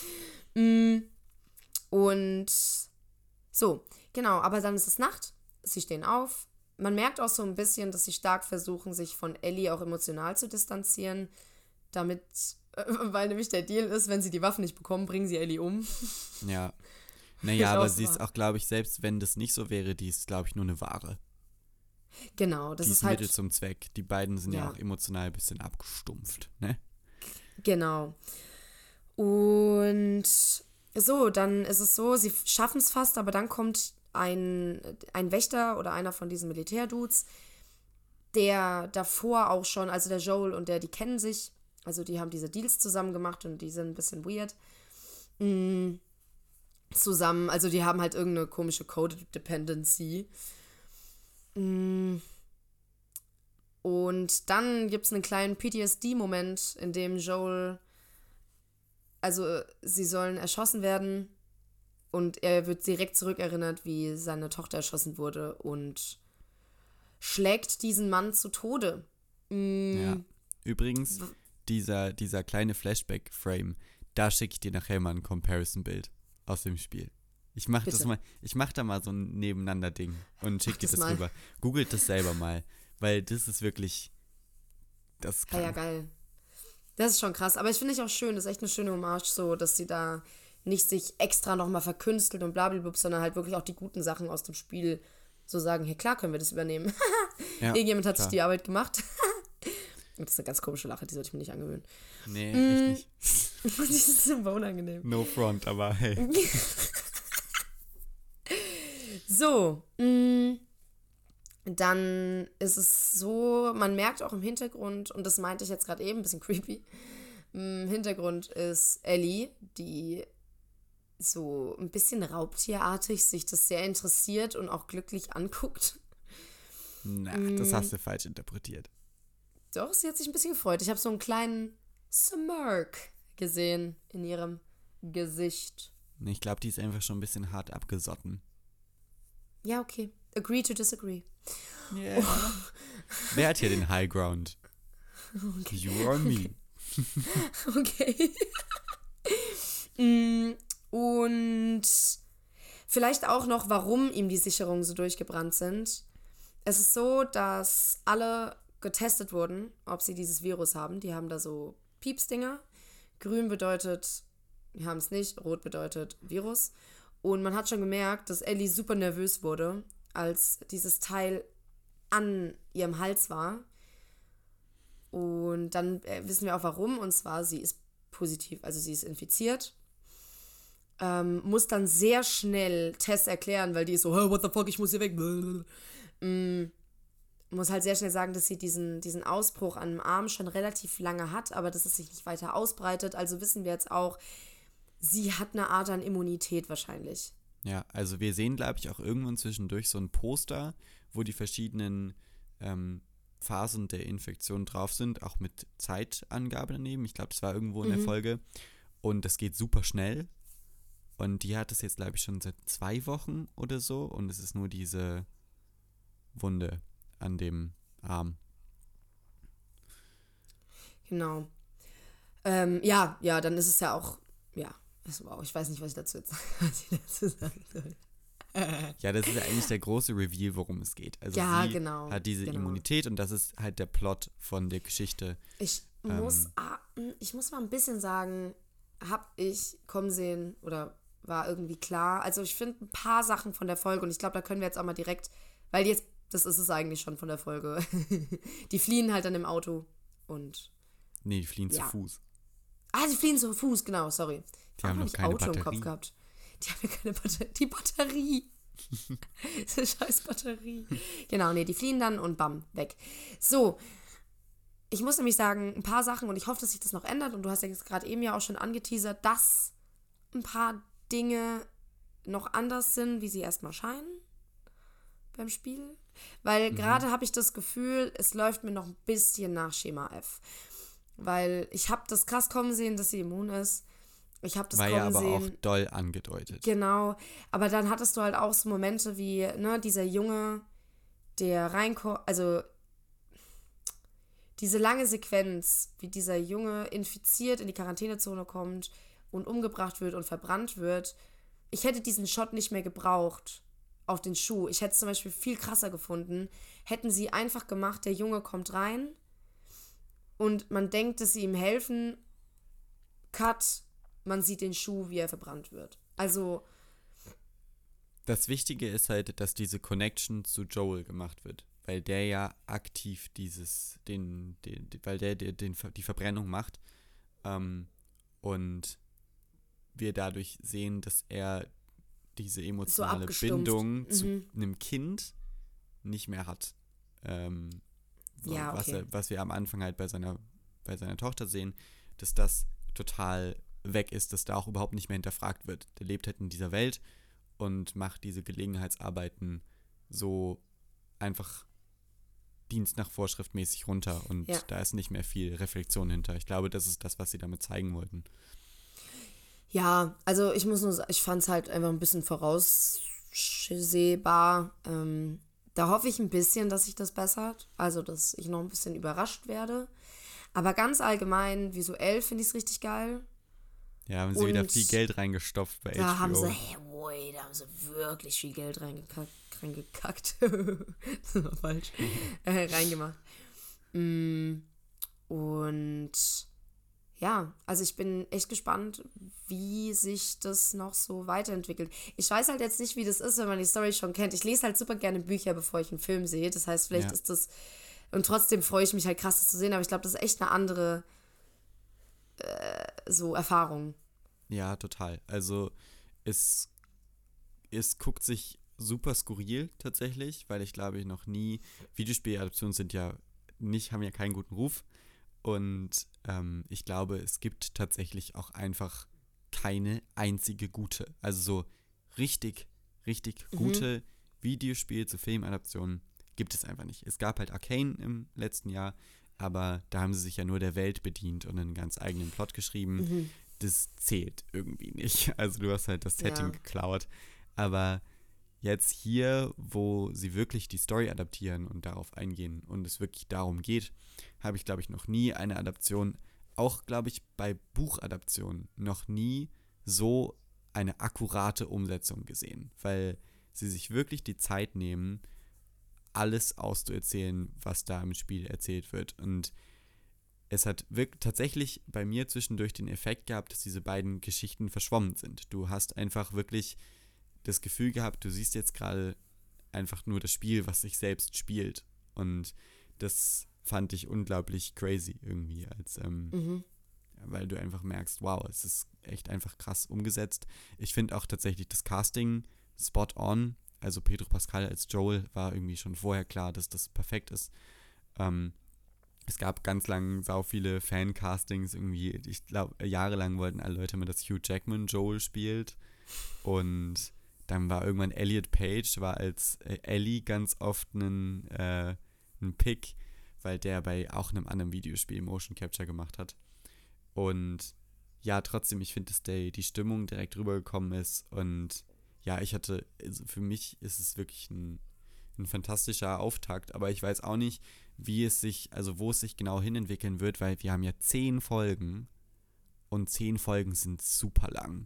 Und so, genau, aber dann ist es Nacht. Sie stehen auf. Man merkt auch so ein bisschen, dass sie stark versuchen, sich von Ellie auch emotional zu distanzieren, weil nämlich der Deal ist, wenn sie die Waffen nicht bekommen, bringen sie Ellie um. Ja. Naja, aber sie ist auch, glaube ich, selbst wenn das nicht so wäre, die ist, glaube ich, nur eine Ware. Genau, das die ist halt Mittel zum Zweck. Die beiden sind ja auch emotional ein bisschen abgestumpft, ne? Genau. Und so, dann ist es so, sie schaffen es fast, aber dann kommt ein Wächter oder einer von diesen Militärdudes, der davor auch schon, also der Joel und der, die kennen sich, also die haben diese Deals zusammen gemacht und die sind ein bisschen weird. Zusammen, also die haben halt irgendeine komische Code-Dependency. Und dann gibt es einen kleinen PTSD-Moment, in dem Joel, also sie sollen erschossen werden und er wird direkt zurückerinnert, wie seine Tochter erschossen wurde und schlägt diesen Mann zu Tode. Ja. Übrigens, dieser kleine Flashback-Frame, da schicke ich dir nachher mal ein Comparison-Bild aus dem Spiel. Ich mach da mal so ein Nebeneinander-Ding und schicke dir das rüber. Googelt das selber mal, weil das ist wirklich, das ist ja, geil. Das ist schon krass, aber ich finde ich auch schön, das ist echt eine schöne Hommage so, dass sie da nicht sich extra nochmal verkünstelt und blablabla, sondern halt wirklich auch die guten Sachen aus dem Spiel so sagen, hey, klar können wir das übernehmen. Ja, irgendjemand hat sich die Arbeit gemacht. Das ist eine ganz komische Lache, die sollte ich mir nicht angewöhnen. Nee, echt nicht. Das ist super unangenehm. No front, aber hey. So, dann ist es so, man merkt auch im Hintergrund, und das meinte ich jetzt gerade eben, ein bisschen creepy, im Hintergrund ist Ellie, die so ein bisschen raubtierartig sich das sehr interessiert und auch glücklich anguckt. Na, das hast du falsch interpretiert. Doch, sie hat sich ein bisschen gefreut. Ich habe so einen kleinen Smirk gesehen in ihrem Gesicht. Ich glaube, die ist einfach schon ein bisschen hart abgesotten. Ja, okay. Agree to disagree. Yeah. Oh. Wer hat hier den High Ground? Okay. You or me. Okay. Und vielleicht auch noch, warum ihm die Sicherungen so durchgebrannt sind. Es ist so, dass alle getestet wurden, ob sie dieses Virus haben. Die haben da so Piepsdinger. Grün bedeutet, wir haben es nicht. Rot bedeutet Virus. Und man hat schon gemerkt, dass Ellie super nervös wurde, als dieses Teil an ihrem Hals war. Und dann wissen wir auch warum. Und zwar, sie ist positiv, also sie ist infiziert. Muss dann sehr schnell Tess erklären, weil die ist so, hey, what the fuck, ich muss hier weg. Muss halt sehr schnell sagen, dass sie diesen Ausbruch an dem Arm schon relativ lange hat, aber dass es sich nicht weiter ausbreitet. Also wissen wir jetzt auch, sie hat eine Art an Immunität wahrscheinlich. Ja, also wir sehen, glaube ich, auch irgendwann zwischendurch so ein Poster, wo die verschiedenen Phasen der Infektion drauf sind, auch mit Zeitangabe daneben. Ich glaube, das war irgendwo in der Folge. Und das geht super schnell. Und die hat es jetzt, glaube ich, schon seit 2 Wochen oder so. Und es ist nur diese Wunde an dem Arm. Genau. Ja, dann ist es ja auch, ja, wow, ich weiß nicht, was ich dazu sagen soll. Ja, das ist ja eigentlich der große Reveal, worum es geht. Also ja, sie hat diese Immunität und das ist halt der Plot von der Geschichte. Ich muss mal ein bisschen sagen, hab ich kommen sehen oder war irgendwie klar. Also ich finde ein paar Sachen von der Folge und ich glaube, da können wir jetzt auch mal direkt, weil jetzt, das ist es eigentlich schon von der Folge. Die fliehen halt dann im Auto und nee, die fliehen zu Fuß. Ah, die fliehen zu Fuß, genau, sorry. Die haben noch keine Auto Batterie. Im Kopf gehabt. Die haben ja keine Batterie. Die Batterie. Diese scheiß Batterie. Genau, nee, die fliehen dann und bam, weg. So, ich muss nämlich sagen, ein paar Sachen und ich hoffe, dass sich das noch ändert und du hast ja jetzt gerade eben ja auch schon angeteasert, dass ein paar Dinge noch anders sind, wie sie erstmal scheinen beim Spiel. Weil gerade habe ich das Gefühl, es läuft mir noch ein bisschen nach Schema F. Weil ich habe das krass kommen sehen, dass sie immun ist. Ich habe das war kommen ja aber sehen. auch doll angedeutet. Genau, aber dann hattest du halt auch so Momente wie, ne, dieser Junge, der reinkommt, also diese lange Sequenz, wie dieser Junge infiziert in die Quarantänezone kommt und umgebracht wird und verbrannt wird. Ich hätte diesen Shot nicht mehr gebraucht auf den Schuh. Ich hätte es zum Beispiel viel krasser gefunden, hätten sie einfach gemacht, der Junge kommt rein und man denkt, dass sie ihm helfen, Cut, man sieht den Schuh, wie er verbrannt wird. Also das Wichtige ist halt, dass diese Connection zu Joel gemacht wird, weil der ja aktiv die Verbrennung macht Und wir dadurch sehen, dass er diese So emotionale abgestumpft. Bindung zu einem Kind nicht mehr hat. Ja, okay. Was wir am Anfang halt bei seiner Tochter sehen, dass das total weg ist, dass da auch überhaupt nicht mehr hinterfragt wird. Der lebt halt in dieser Welt und macht diese Gelegenheitsarbeiten so einfach Dienst nach Vorschrift mäßig runter und da ist nicht mehr viel Reflexion hinter. Ich glaube, das ist das, was sie damit zeigen wollten. Ja, also ich muss nur sagen, ich fand es halt einfach ein bisschen voraussehbar. Da hoffe ich ein bisschen, dass sich das bessert. Also, dass ich noch ein bisschen überrascht werde. Aber ganz allgemein, visuell finde ich es richtig geil. Ja, haben sie wieder viel Geld reingestopft bei Da HBO. haben sie, da haben sie wirklich viel Geld reingekackt. Das war falsch. Reingemacht. Und ja, also ich bin echt gespannt, wie sich das noch so weiterentwickelt. Ich weiß halt jetzt nicht, wie das ist, wenn man die Story schon kennt. Ich lese halt super gerne Bücher, bevor ich einen Film sehe. Das heißt, vielleicht ist das... Und trotzdem freue ich mich halt krass, das zu sehen. Aber ich glaube, das ist echt eine andere so Erfahrung. Ja, total. Also es guckt sich super skurril tatsächlich, weil ich glaube, ich noch nie... Videospieladaptionen haben ja keinen guten Ruf. Und ich glaube, es gibt tatsächlich auch einfach keine einzige gute. Also so richtig, richtig gute Videospiel- zu Filmadaptionen gibt es einfach nicht. Es gab halt Arcane im letzten Jahr, aber da haben sie sich ja nur der Welt bedient und einen ganz eigenen Plot geschrieben. Das zählt irgendwie nicht. Also du hast halt das Setting geklaut. Aber jetzt hier, wo sie wirklich die Story adaptieren und darauf eingehen und es wirklich darum geht, habe ich, glaube ich, noch nie eine Adaption, auch, glaube ich, bei Buchadaptionen, noch nie so eine akkurate Umsetzung gesehen, weil sie sich wirklich die Zeit nehmen, alles auszuerzählen, was da im Spiel erzählt wird. Und es hat wirklich tatsächlich bei mir zwischendurch den Effekt gehabt, dass diese beiden Geschichten verschwommen sind. Du hast einfach wirklich das Gefühl gehabt, du siehst jetzt gerade einfach nur das Spiel, was sich selbst spielt. Und das fand ich unglaublich crazy irgendwie, weil du einfach merkst, wow, es ist echt einfach krass umgesetzt. Ich finde auch tatsächlich das Casting spot on. Also Pedro Pascal als Joel war irgendwie schon vorher klar, dass das perfekt ist. Es gab ganz lang sau viele Fan-Castings irgendwie. Ich glaube, jahrelang wollten alle Leute mal, dass Hugh Jackman Joel spielt. Und dann war irgendwann Elliot Page, war als Ellie ganz oft ein Pick, weil der bei auch einem anderen Videospiel Motion Capture gemacht hat. Und ja, trotzdem, ich finde, dass die Stimmung direkt rübergekommen ist. Und ja, also für mich ist es wirklich ein fantastischer Auftakt. Aber ich weiß auch nicht, wo es sich genau hinentwickeln wird, weil wir haben ja 10 Folgen und 10 Folgen sind super lang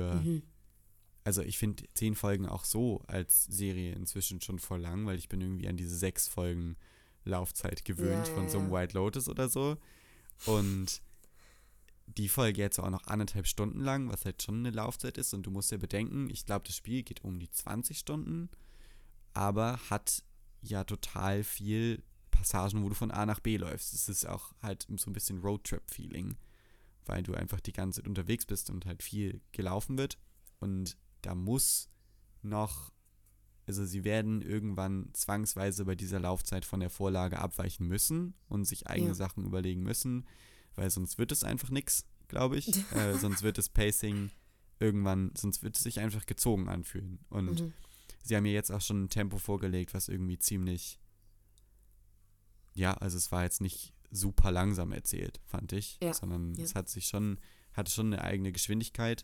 also ich finde 10 Folgen auch so als Serie inzwischen schon voll lang, weil ich bin irgendwie an diese 6 Folgen Laufzeit gewöhnt von so einem White Lotus oder so. Und die Folge jetzt auch noch 1,5 Stunden lang, was halt schon eine Laufzeit ist. Und du musst ja bedenken, ich glaube, das Spiel geht um die 20 Stunden, aber hat ja total viel Passagen, wo du von A nach B läufst. Es ist auch halt so ein bisschen Roadtrip-Feeling, weil du einfach die ganze Zeit unterwegs bist und halt viel gelaufen wird. Und da muss noch, also sie werden irgendwann zwangsweise bei dieser Laufzeit von der Vorlage abweichen müssen und sich eigene Sachen überlegen müssen, weil sonst wird es einfach nichts, glaube ich. Sonst wird das Pacing sonst wird es sich einfach gezogen anfühlen. Und sie haben mir jetzt auch schon ein Tempo vorgelegt, was irgendwie ziemlich, also es war jetzt nicht super langsam erzählt, fand ich, sondern es hatte schon eine eigene Geschwindigkeit.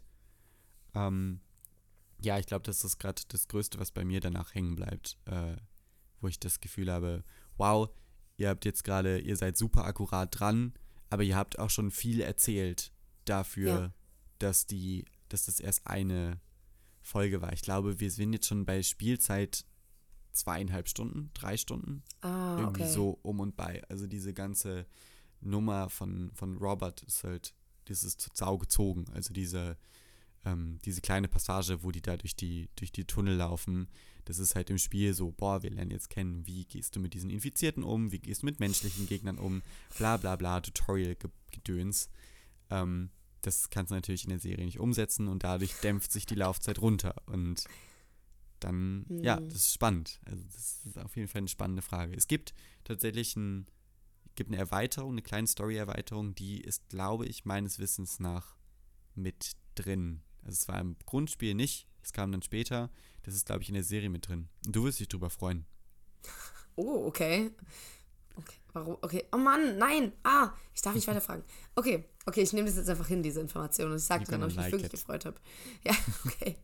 Ich glaube, das ist gerade das Größte, was bei mir danach hängen bleibt, wo ich das Gefühl habe, wow, ihr seid super akkurat dran, aber ihr habt auch schon viel erzählt dafür, dass das erst eine Folge war. Ich glaube, wir sind jetzt schon bei Spielzeit 2,5 Stunden, 3 Stunden. Irgendwie so um und bei. Also diese ganze Nummer von Robert ist halt, das ist sau gezogen. Also diese kleine Passage, wo die da durch die Tunnel laufen, das ist halt im Spiel so, wir lernen jetzt kennen, wie gehst du mit diesen Infizierten um, wie gehst du mit menschlichen Gegnern um, bla bla bla, Tutorial-Gedöns. Das kannst du natürlich in der Serie nicht umsetzen und dadurch dämpft sich die Laufzeit runter. Und dann, ja, das ist spannend. Also das ist auf jeden Fall eine spannende Frage. Es gibt tatsächlich eine Erweiterung, eine kleine Story-Erweiterung, die ist, glaube ich, meines Wissens nach mit drin. Also es war im Grundspiel nicht, es kam dann später. Das ist, glaube ich, in der Serie mit drin. Und du wirst dich drüber freuen. Oh, okay. Okay, warum? Okay. Oh Mann, nein. Ich darf nicht weiterfragen. Okay, ich nehme das jetzt einfach hin, diese Information. Und ich sage dann, ob ich mich wirklich gefreut habe. Ja, okay.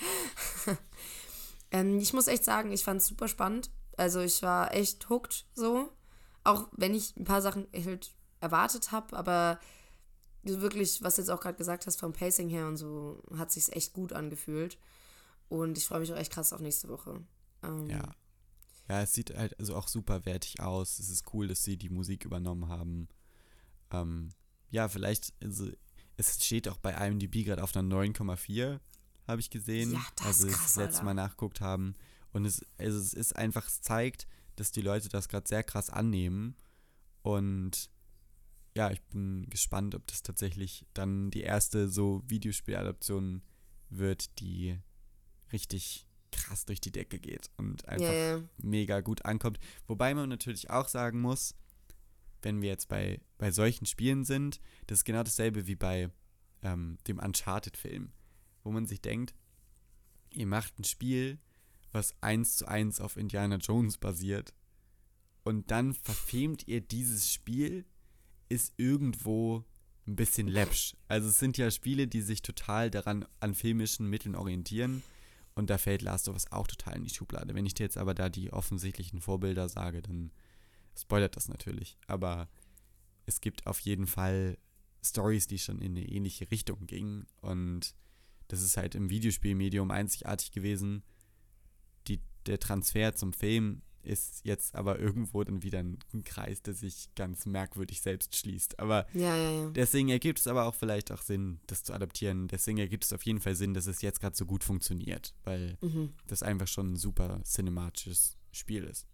Ich muss echt sagen, ich fand es super spannend. Also ich war echt hooked so. Auch wenn ich ein paar Sachen halt erwartet habe, aber wirklich, was du jetzt auch gerade gesagt hast, vom Pacing her und so, hat sich's echt gut angefühlt. Und ich freue mich auch echt krass auf nächste Woche. Ja. Ja, es sieht halt also auch super wertig aus. Es ist cool, dass sie die Musik übernommen haben. Ja, vielleicht, also es steht auch bei IMDb gerade auf einer 9,4, habe ich gesehen. Ja, das also ist krass, das letzte Mal nachgeguckt haben. Und es ist einfach, es zeigt, dass die Leute das gerade sehr krass annehmen. Und ja, ich bin gespannt, ob das tatsächlich dann die erste so Videospieladaption wird, die richtig krass durch die Decke geht und einfach mega gut ankommt. Wobei man natürlich auch sagen muss, wenn wir jetzt bei solchen Spielen sind, das ist genau dasselbe wie bei dem Uncharted-Film, wo man sich denkt, ihr macht ein Spiel, was 1:1 auf Indiana Jones basiert und dann verfilmt ihr dieses Spiel, ist irgendwo ein bisschen läppsch. Also es sind ja Spiele, die sich total daran an filmischen Mitteln orientieren. Und da fällt Last of Us auch total in die Schublade. Wenn ich dir jetzt aber da die offensichtlichen Vorbilder sage, dann spoilert das natürlich. Aber es gibt auf jeden Fall Storys, die schon in eine ähnliche Richtung gingen. Und das ist halt im Videospielmedium einzigartig gewesen. Der Transfer zum Film ist jetzt aber irgendwo dann wieder ein Kreis, der sich ganz merkwürdig selbst schließt. Aber deswegen ergibt es aber auch vielleicht auch Sinn, das zu adaptieren. Deswegen ergibt es auf jeden Fall Sinn, dass es jetzt gerade so gut funktioniert, weil das einfach schon ein super cinematisches Spiel ist.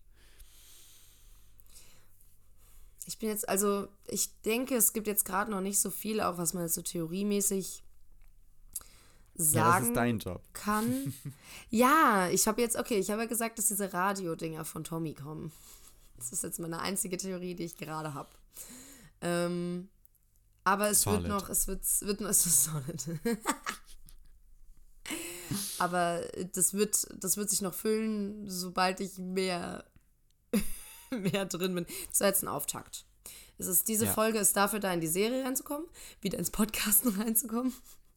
Ich denke, es gibt jetzt gerade noch nicht so viel, auch was man jetzt so theoriemäßig sagen das ist dein Job. kann. Ja, ich habe ja gesagt, dass diese Radio-Dinger von Tommy kommen. Das ist jetzt meine einzige Theorie, die ich gerade habe. Aber es solid. wird noch, es wird solid. Aber das wird sich noch füllen, sobald ich mehr drin bin. Das war jetzt ein Auftakt. Diese Folge ist dafür da, in die Serie reinzukommen, wieder ins Podcasten reinzukommen.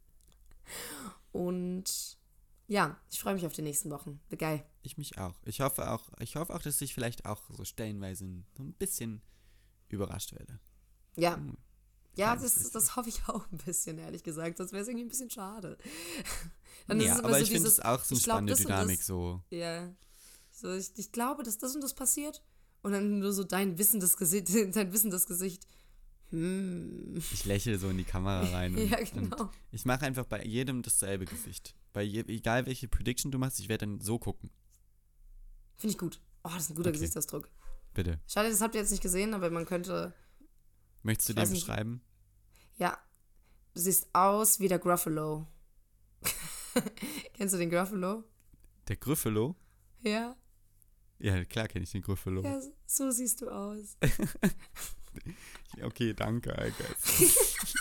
Und ja, ich freue mich auf die nächsten Wochen. Wie geil. Ich mich auch. Ich hoffe auch, dass ich vielleicht auch so stellenweise so ein bisschen überrascht werde. Ja. Ja, das hoffe ich auch ein bisschen, ehrlich gesagt. Sonst wäre es irgendwie ein bisschen schade. Dann ja, aber so ich finde es auch so eine spannende Dynamik so. Ja. So, ich glaube, dass das und das passiert. Und dann nur so dein wissendes Gesicht. Ich lächle so in die Kamera rein. Ja, genau. Und ich mache einfach bei jedem dasselbe Gesicht. Egal welche Prediction du machst, ich werde dann so gucken. Finde ich gut. Oh, das ist ein guter Gesichtsausdruck. Bitte. Schade, das habt ihr jetzt nicht gesehen, aber man könnte... Möchtest du den beschreiben? Ja. Du siehst aus wie der Gruffalo. Kennst du den Gruffalo? Der Gruffalo? Ja. Ja, klar kenne ich den Gruffalo. Ja, so siehst du aus. Okay, danke, I guess.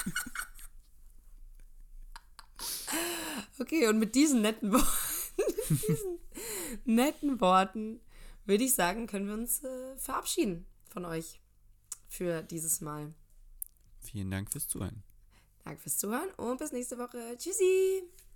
Okay, und mit diesen netten Worten würde ich sagen, können wir uns verabschieden von euch für dieses Mal. Vielen Dank fürs Zuhören. Danke fürs Zuhören und bis nächste Woche. Tschüssi!